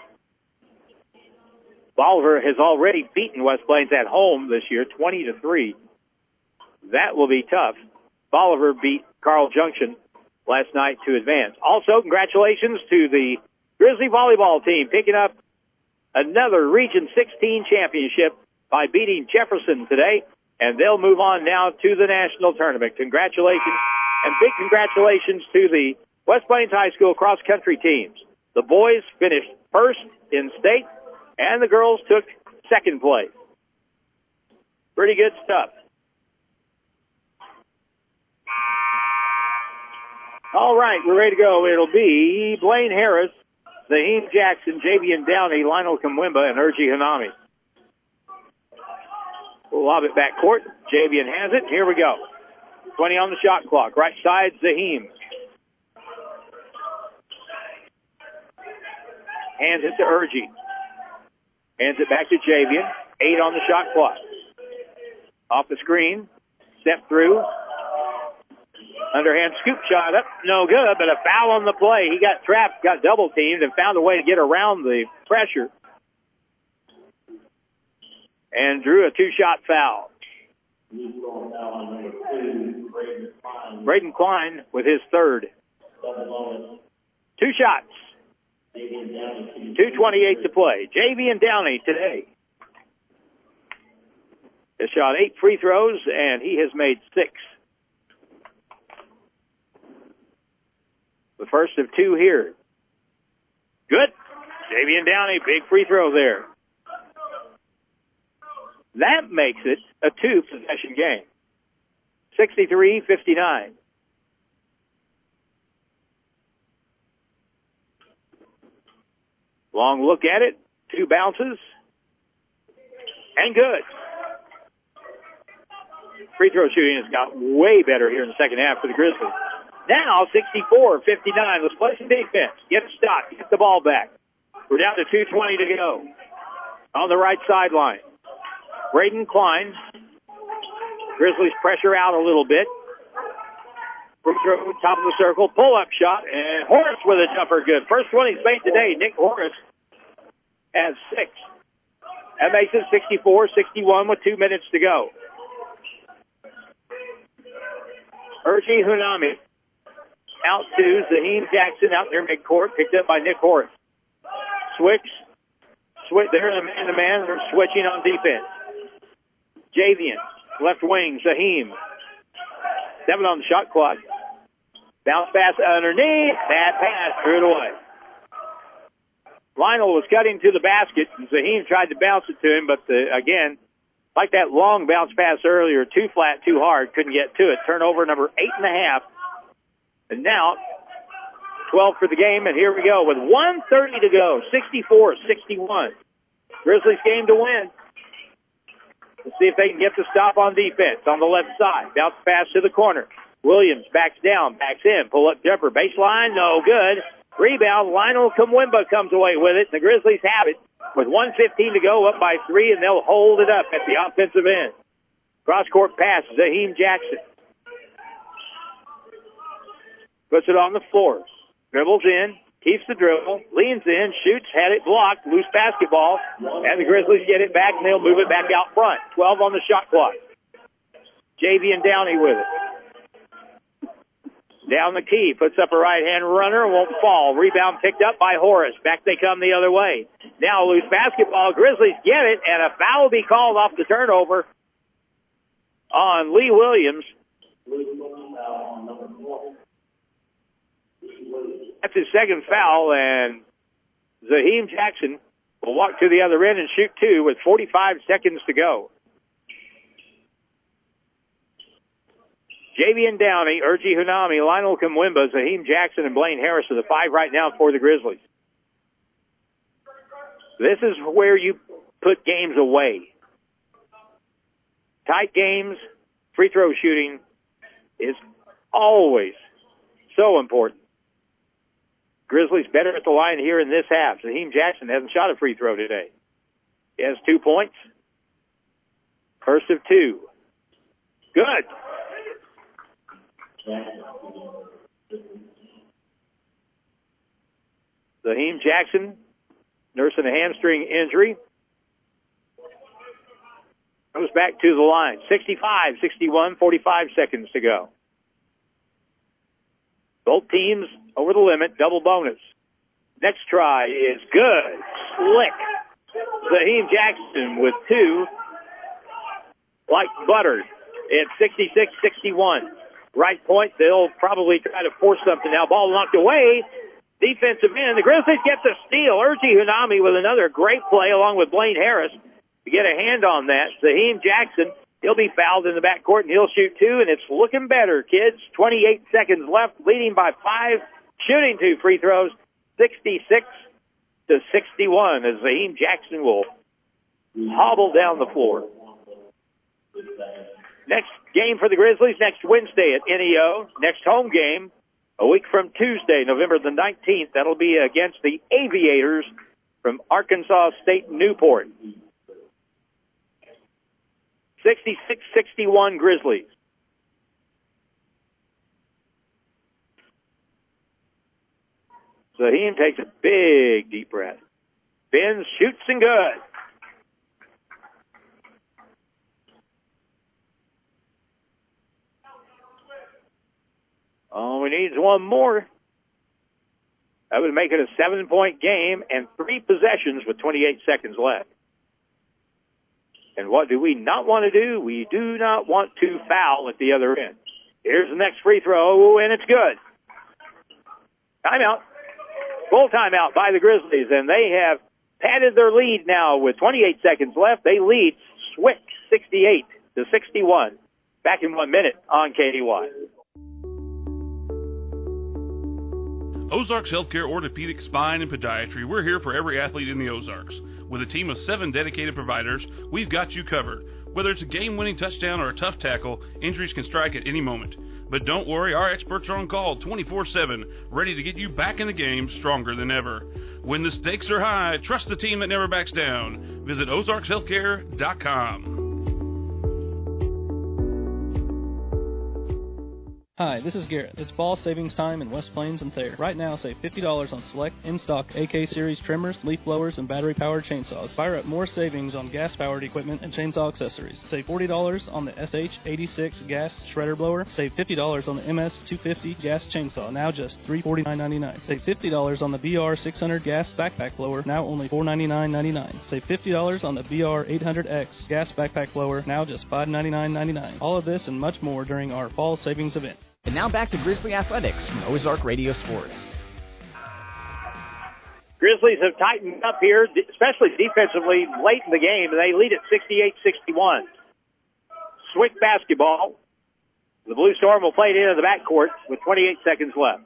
Bolivar has already beaten West Plains at home this year, twenty to three. That will be tough. Bolivar beat Carl Junction last night to advance. Also, congratulations to the Grizzly volleyball team picking up another Region sixteen championship by beating Jefferson today, and they'll move on now to the national tournament. Congratulations, and big congratulations to the West Plains High School cross-country teams. The boys finished first in state, and the girls took second place. Pretty good stuff. All right, we're ready to go. It'll be Blaine Harris, Zaheem Jackson, Javian Downey, Lionel Kamwimba, and Urgi Hanami. We'll lob it back court. Javian has it. Here we go. twenty on the shot clock. Right side, Zaheem. Hands it to Urgi. Hands it back to Javian. Eight on the shot clock. Off the screen. Step through. Underhand scoop shot up. No good, but a foul on the play. He got trapped, got double teamed, and found a way to get around the pressure. And drew a two-shot foul. Braden Klein with his third. Two shots. two twenty-eight to play. Javian Downey today has shot eight free throws, and he has made six. The first of two here. Good. Javian Downey, big free throw there. That makes it a two-possession game. sixty-three fifty-nine. Long look at it. Two bounces. And good. Free throw shooting has got way better here in the second half for the Grizzlies. Now, sixty-four fifty-nine. Let's play some defense. Get a stop. Get the ball back. We're down to two twenty to go. On the right sideline. Braden Klein. Grizzlies pressure out a little bit. Free throw, top of the circle, pull-up shot, and Horace with a jumper good. First one he's made today, Nick Horace, has six. That makes it sixty-four sixty-one with two minutes to go. Urgi Hunami out to Zaheem Jackson out near midcourt, picked up by Nick Horace. Switch. Switch. They're the man-to-man. They're switching on defense. Javian, left wing, Zaheem. Seven on the shot clock. Bounce pass underneath. Bad pass. Threw it away. Lionel was cutting to the basket, and Zaheem tried to bounce it to him, but the, again, like that long bounce pass earlier, too flat, too hard, couldn't get to it. Turnover number eight and a half. And now, twelve for the game, and here we go with one thirty to go. sixty-four sixty-one. Grizzlies game to win. Let's see if they can get the stop on defense on the left side. Bounce pass to the corner. Williams backs down, backs in, pull-up jumper, baseline, no good. Rebound, Lionel Kumwimba comes away with it. The Grizzlies have it with one fifteen to go, up by three, and they'll hold it up at the offensive end. Cross-court pass, Zaheem Jackson. Puts it on the floor. Dribbles in, keeps the dribble, leans in, shoots, had it blocked, loose basketball, and the Grizzlies get it back, and they'll move it back out front. twelve on the shot clock. Javian Downey with it. Down the key, puts up a right-hand runner, won't fall. Rebound picked up by Horace. Back they come the other way. Now loose basketball. Grizzlies get it, and a foul will be called off the turnover on Lee Williams. That's his second foul, and Zaheem Jackson will walk to the other end and shoot two with forty-five seconds to go. Javian Downey, Urgi Hunami, Lionel Kumwimba, Zaheem Jackson, and Blaine Harris are the five right now for the Grizzlies. This is where you put games away. Tight games, free throw shooting is always so important. Grizzlies better at the line here in this half. Zaheem Jackson hasn't shot a free throw today. He has two points. First of two. Good. Zaheem Jackson nursing a hamstring injury. Goes back to the line. sixty-five sixty-one, forty-five seconds to go. Both teams over the limit, double bonus. Next try is good. Slick. Zaheem Jackson with two. Like butter. It's sixty-six sixty-one. Right point, they'll probably try to force something now. Ball knocked away. Defensive end. The Grizzlies get the steal. Urgi Hunami with another great play along with Blaine Harris to get a hand on that. Zaheem Jackson, he'll be fouled in the backcourt and he'll shoot two, and it's looking better, kids. twenty-eight seconds left, leading by five, shooting two free throws, sixty-six to sixty-one as Zaheem Jackson will hobble down the floor. Next game for the Grizzlies next Wednesday at N E O. Next home game a week from Tuesday, November the nineteenth. That'll be against the Aviators from Arkansas State Newport. sixty-six sixty-one Grizzlies. Zaheem takes a big deep breath. Bends, shoots, and good. All we need is one more. That would make it a seven-point game and three possessions with twenty-eight seconds left. And what do we not want to do? We do not want to foul at the other end. Here's the next free throw, and it's good. Timeout. Full timeout by the Grizzlies, and they have padded their lead now with twenty-eight seconds left. They lead Swick sixty-eight to sixty-one. Back in one minute on K D Y. Ozarks Healthcare Orthopedic Spine and Podiatry. We're here for every athlete in the Ozarks. With a team of seven dedicated providers, we've got you covered. Whether it's a game-winning touchdown or a tough tackle, injuries can strike at any moment. But don't worry, our experts are on call twenty-four seven, ready to get you back in the game stronger than ever. When the stakes are high, trust the team that never backs down. Visit ozarks healthcare dot com. Hi, this is Garrett. It's fall savings time in West Plains and Thayer. Right now, save fifty dollars on select in-stock A K Series trimmers, leaf blowers, and battery-powered chainsaws. Fire up more savings on gas-powered equipment and chainsaw accessories. Save forty dollars on the S H eighty-six gas shredder blower. Save fifty dollars on the M S two fifty gas chainsaw, now just three hundred forty-nine dollars and ninety-nine cents. Save fifty dollars on the B R six hundred gas backpack blower, now only four hundred ninety-nine dollars and ninety-nine cents. Save fifty dollars on the B R eight hundred X gas backpack blower, now just five hundred ninety-nine dollars and ninety-nine cents. All of this and much more during our fall savings event. And now back to Grizzly Athletics from Ozark Radio Sports. Grizzlies have tightened up here, especially defensively late in the game, and they lead at sixty-eight sixty-one. Swick basketball. The Blue Storm will play it into the backcourt with twenty-eight seconds left.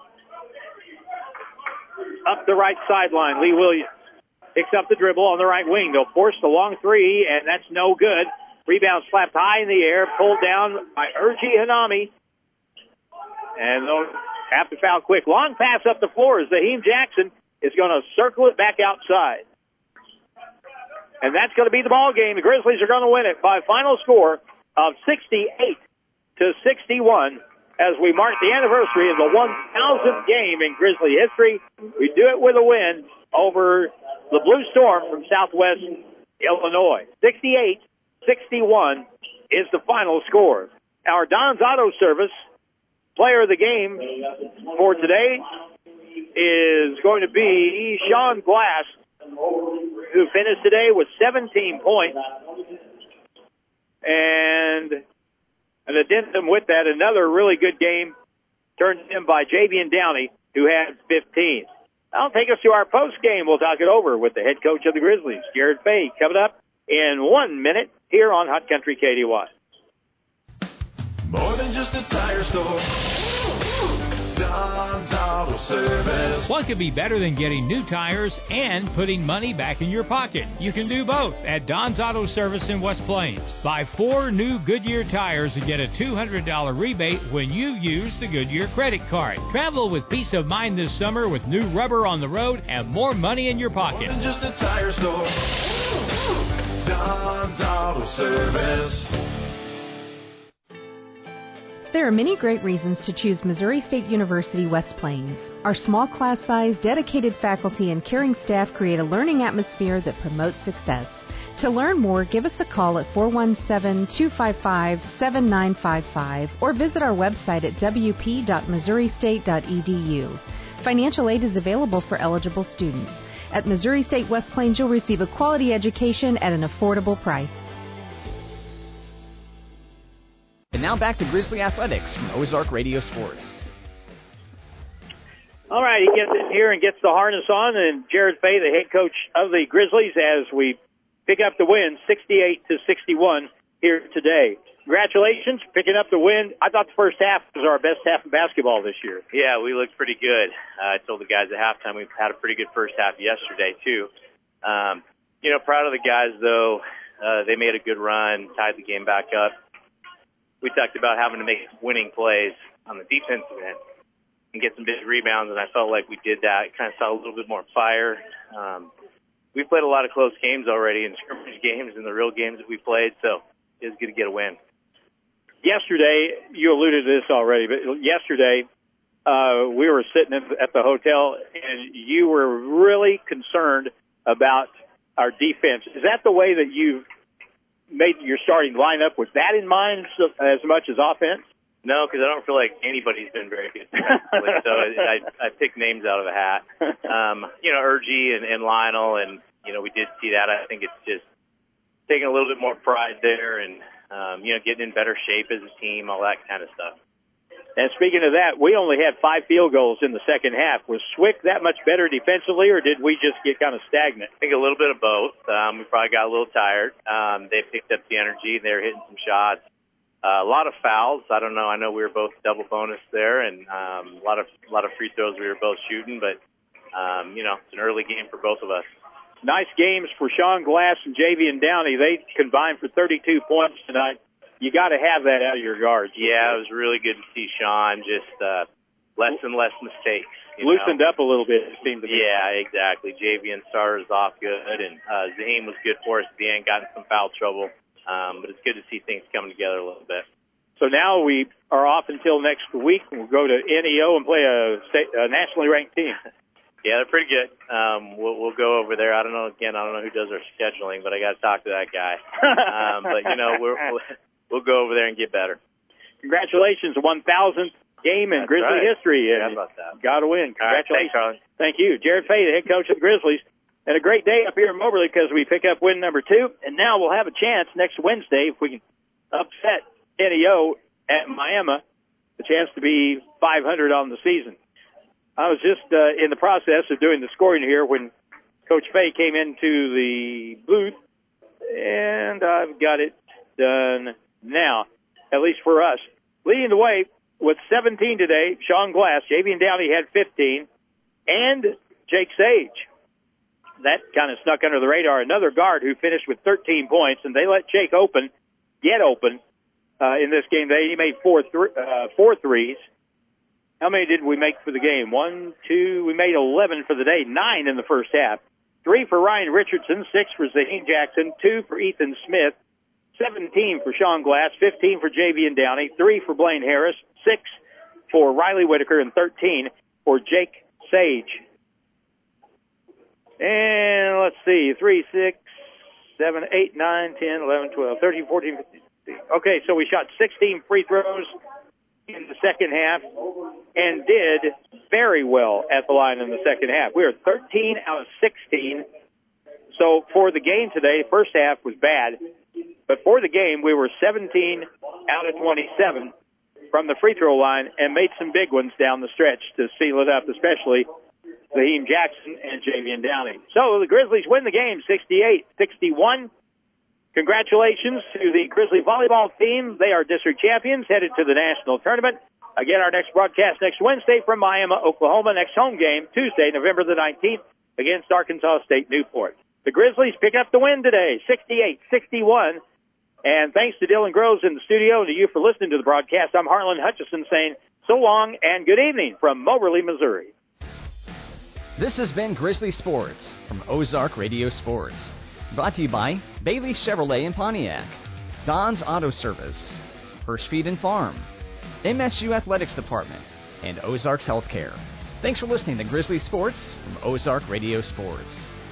Up the right sideline, Lee Williams picks up the dribble on the right wing. They'll force the long three, and that's no good. Rebound slapped high in the air, pulled down by Urgi Hanami. And they'll have to foul quick. Long pass up the floor as Zaheem Jackson is going to circle it back outside. And that's going to be the ball game. The Grizzlies are going to win it by a final score of sixty-eight to sixty-one as we mark the anniversary of the one thousandth game in Grizzly history. We do it with a win over the Blue Storm from Southwest Illinois. sixty-eight sixty-one is the final score. Our Don's Auto Service player of the game for today is going to be Sean Glass, who finished today with seventeen points. And an addendum with that, another really good game turned in by Javian Downey, who had fifteen. That'll take us to our post game. We'll talk it over with the head coach of the Grizzlies, Jared Fay, coming up in one minute here on Hot Country K D Y. More than just a tire store. Don's Auto Service. What could be better than getting new tires and putting money back in your pocket? You can do both at Don's Auto Service in West Plains. Buy four new Goodyear tires and get a two hundred dollars rebate when you use the Goodyear credit card. Travel with peace of mind this summer with new rubber on the road and more money in your pocket. More than just a tire store. Don's Auto Service. There are many great reasons to choose Missouri State University West Plains. Our small class size, dedicated faculty, and caring staff create a learning atmosphere that promotes success. To learn more, give us a call at four one seven, two five five, seven nine five five or visit our website at w p dot missouri state dot e d u. Financial aid is available for eligible students. At Missouri State West Plains, you'll receive a quality education at an affordable price. And now back to Grizzly Athletics from Ozark Radio Sports. All right, he gets in here and gets the harness on, and Jared Fay, the head coach of the Grizzlies, as we pick up the win, sixty-eight to sixty-one here today. Congratulations, picking up the win. I thought the first half was our best half of basketball this year. Yeah, we looked pretty good. Uh, I told the guys at halftime we had a pretty good first half yesterday, too. Um, you know, proud of the guys, though. Uh, they made a good run, tied the game back up. We talked about having to make winning plays on the defensive end and get some big rebounds, and I felt like we did that. Kind of saw a little bit more fire. Um, we've played a lot of close games already, in scrimmage games and the real games that we played, so it was good to get a win. Yesterday, you alluded to this already, but yesterday uh, we were sitting at the hotel, and you were really concerned about our defense. Is that the way that you've made your starting lineup with that in mind as much as offense? No, because I don't feel like anybody's been very good defensively, so I, I picked names out of a hat. Um, you know, Urgi and, and Lionel, and, you know, we did see that. I think it's just taking a little bit more pride there and, um, you know, getting in better shape as a team, all that kind of stuff. And speaking of that, we only had five field goals in the second half. Was Swick that much better defensively, or did we just get kind of stagnant? I think a little bit of both. Um, we probably got a little tired. Um, they picked up the energy. They were hitting some shots. Uh, a lot of fouls. I don't know. I know we were both double bonus there, and um, a lot of a lot of free throws we were both shooting. But um, you know, it's an early game for both of us. Nice games for Sean Glass and Javian Downey. They combined for thirty-two points tonight. You got to have that out of your guards. Yeah, it was really good to see Sean just uh, less and less mistakes. You Loosened know? up a little bit, it seemed to be. Yeah, exactly. Javian started us off good, and uh, Zaheem was good for us at the end, got in some foul trouble. Um, but it's good to see things coming together a little bit. So now we are off until next week. We'll go to N E O and play a, state, a nationally ranked team. Yeah, they're pretty good. Um, we'll, we'll go over there. I don't know, again, I don't know who does our scheduling, but I got to talk to that guy. um, but, you know, we're, we'll, we'll go over there and get better. Congratulations, one thousandth game in That's Grizzly right. history. How about that? Got to win. Congratulations. All right, thanks, Thank you. Jared Fay, the head coach of the Grizzlies. And a great day up here in Moberly because we pick up win number two. And now we'll have a chance next Wednesday, if we can upset N E O at Miami, a chance to be five hundred on the season. I was just uh, in the process of doing the scoring here when Coach Fay came into the booth, and I've got it done now, at least for us. Leading the way with seventeen today, Sean Glass. Javian Downey had fifteen, and Jake Sage. That kind of snuck under the radar. Another guard who finished with thirteen points, and they let Jake open, get open uh, in this game. They he made four th- uh, four threes. How many did we make for the game? One, two, we made eleven for the day, nine in the first half. Three for Ryan Richardson, six for Zaheem Jackson, two for Ethan Smith, seventeen for Sean Glass, fifteen for Javian Downey, three for Blaine Harris, six for Riley Whitaker, and thirteen for Jake Sage. And let's see, three, six, seven, eight, nine, ten, eleven, twelve, thirteen, fourteen, fifteen. Okay, so we shot sixteen free throws in the second half and did very well at the line in the second half. We were thirteen out of sixteen. So for the game today, first half was bad, but for the game, we were seventeen out of twenty-seven from the free throw line and made some big ones down the stretch to seal it up, especially Zaheem Jackson and Javian Downey. So the Grizzlies win the game sixty-eight sixty-one. Congratulations to the Grizzly volleyball team. They are district champions, headed to the national tournament. Again, our next broadcast next Wednesday from Miami, Oklahoma. Next home game, Tuesday, November the nineteenth, against Arkansas State Newport. The Grizzlies pick up the win today, sixty-eight sixty-one. And thanks to Dylan Groves in the studio and to you for listening to the broadcast. I'm Harlan Hutchison saying so long and good evening from Moberly, Missouri. This has been Grizzly Sports from Ozark Radio Sports. Brought to you by Bailey Chevrolet in Pontiac, Don's Auto Service, First Feed and Farm, M S U Athletics Department, and Ozarks Healthcare. Thanks for listening to Grizzly Sports from Ozark Radio Sports.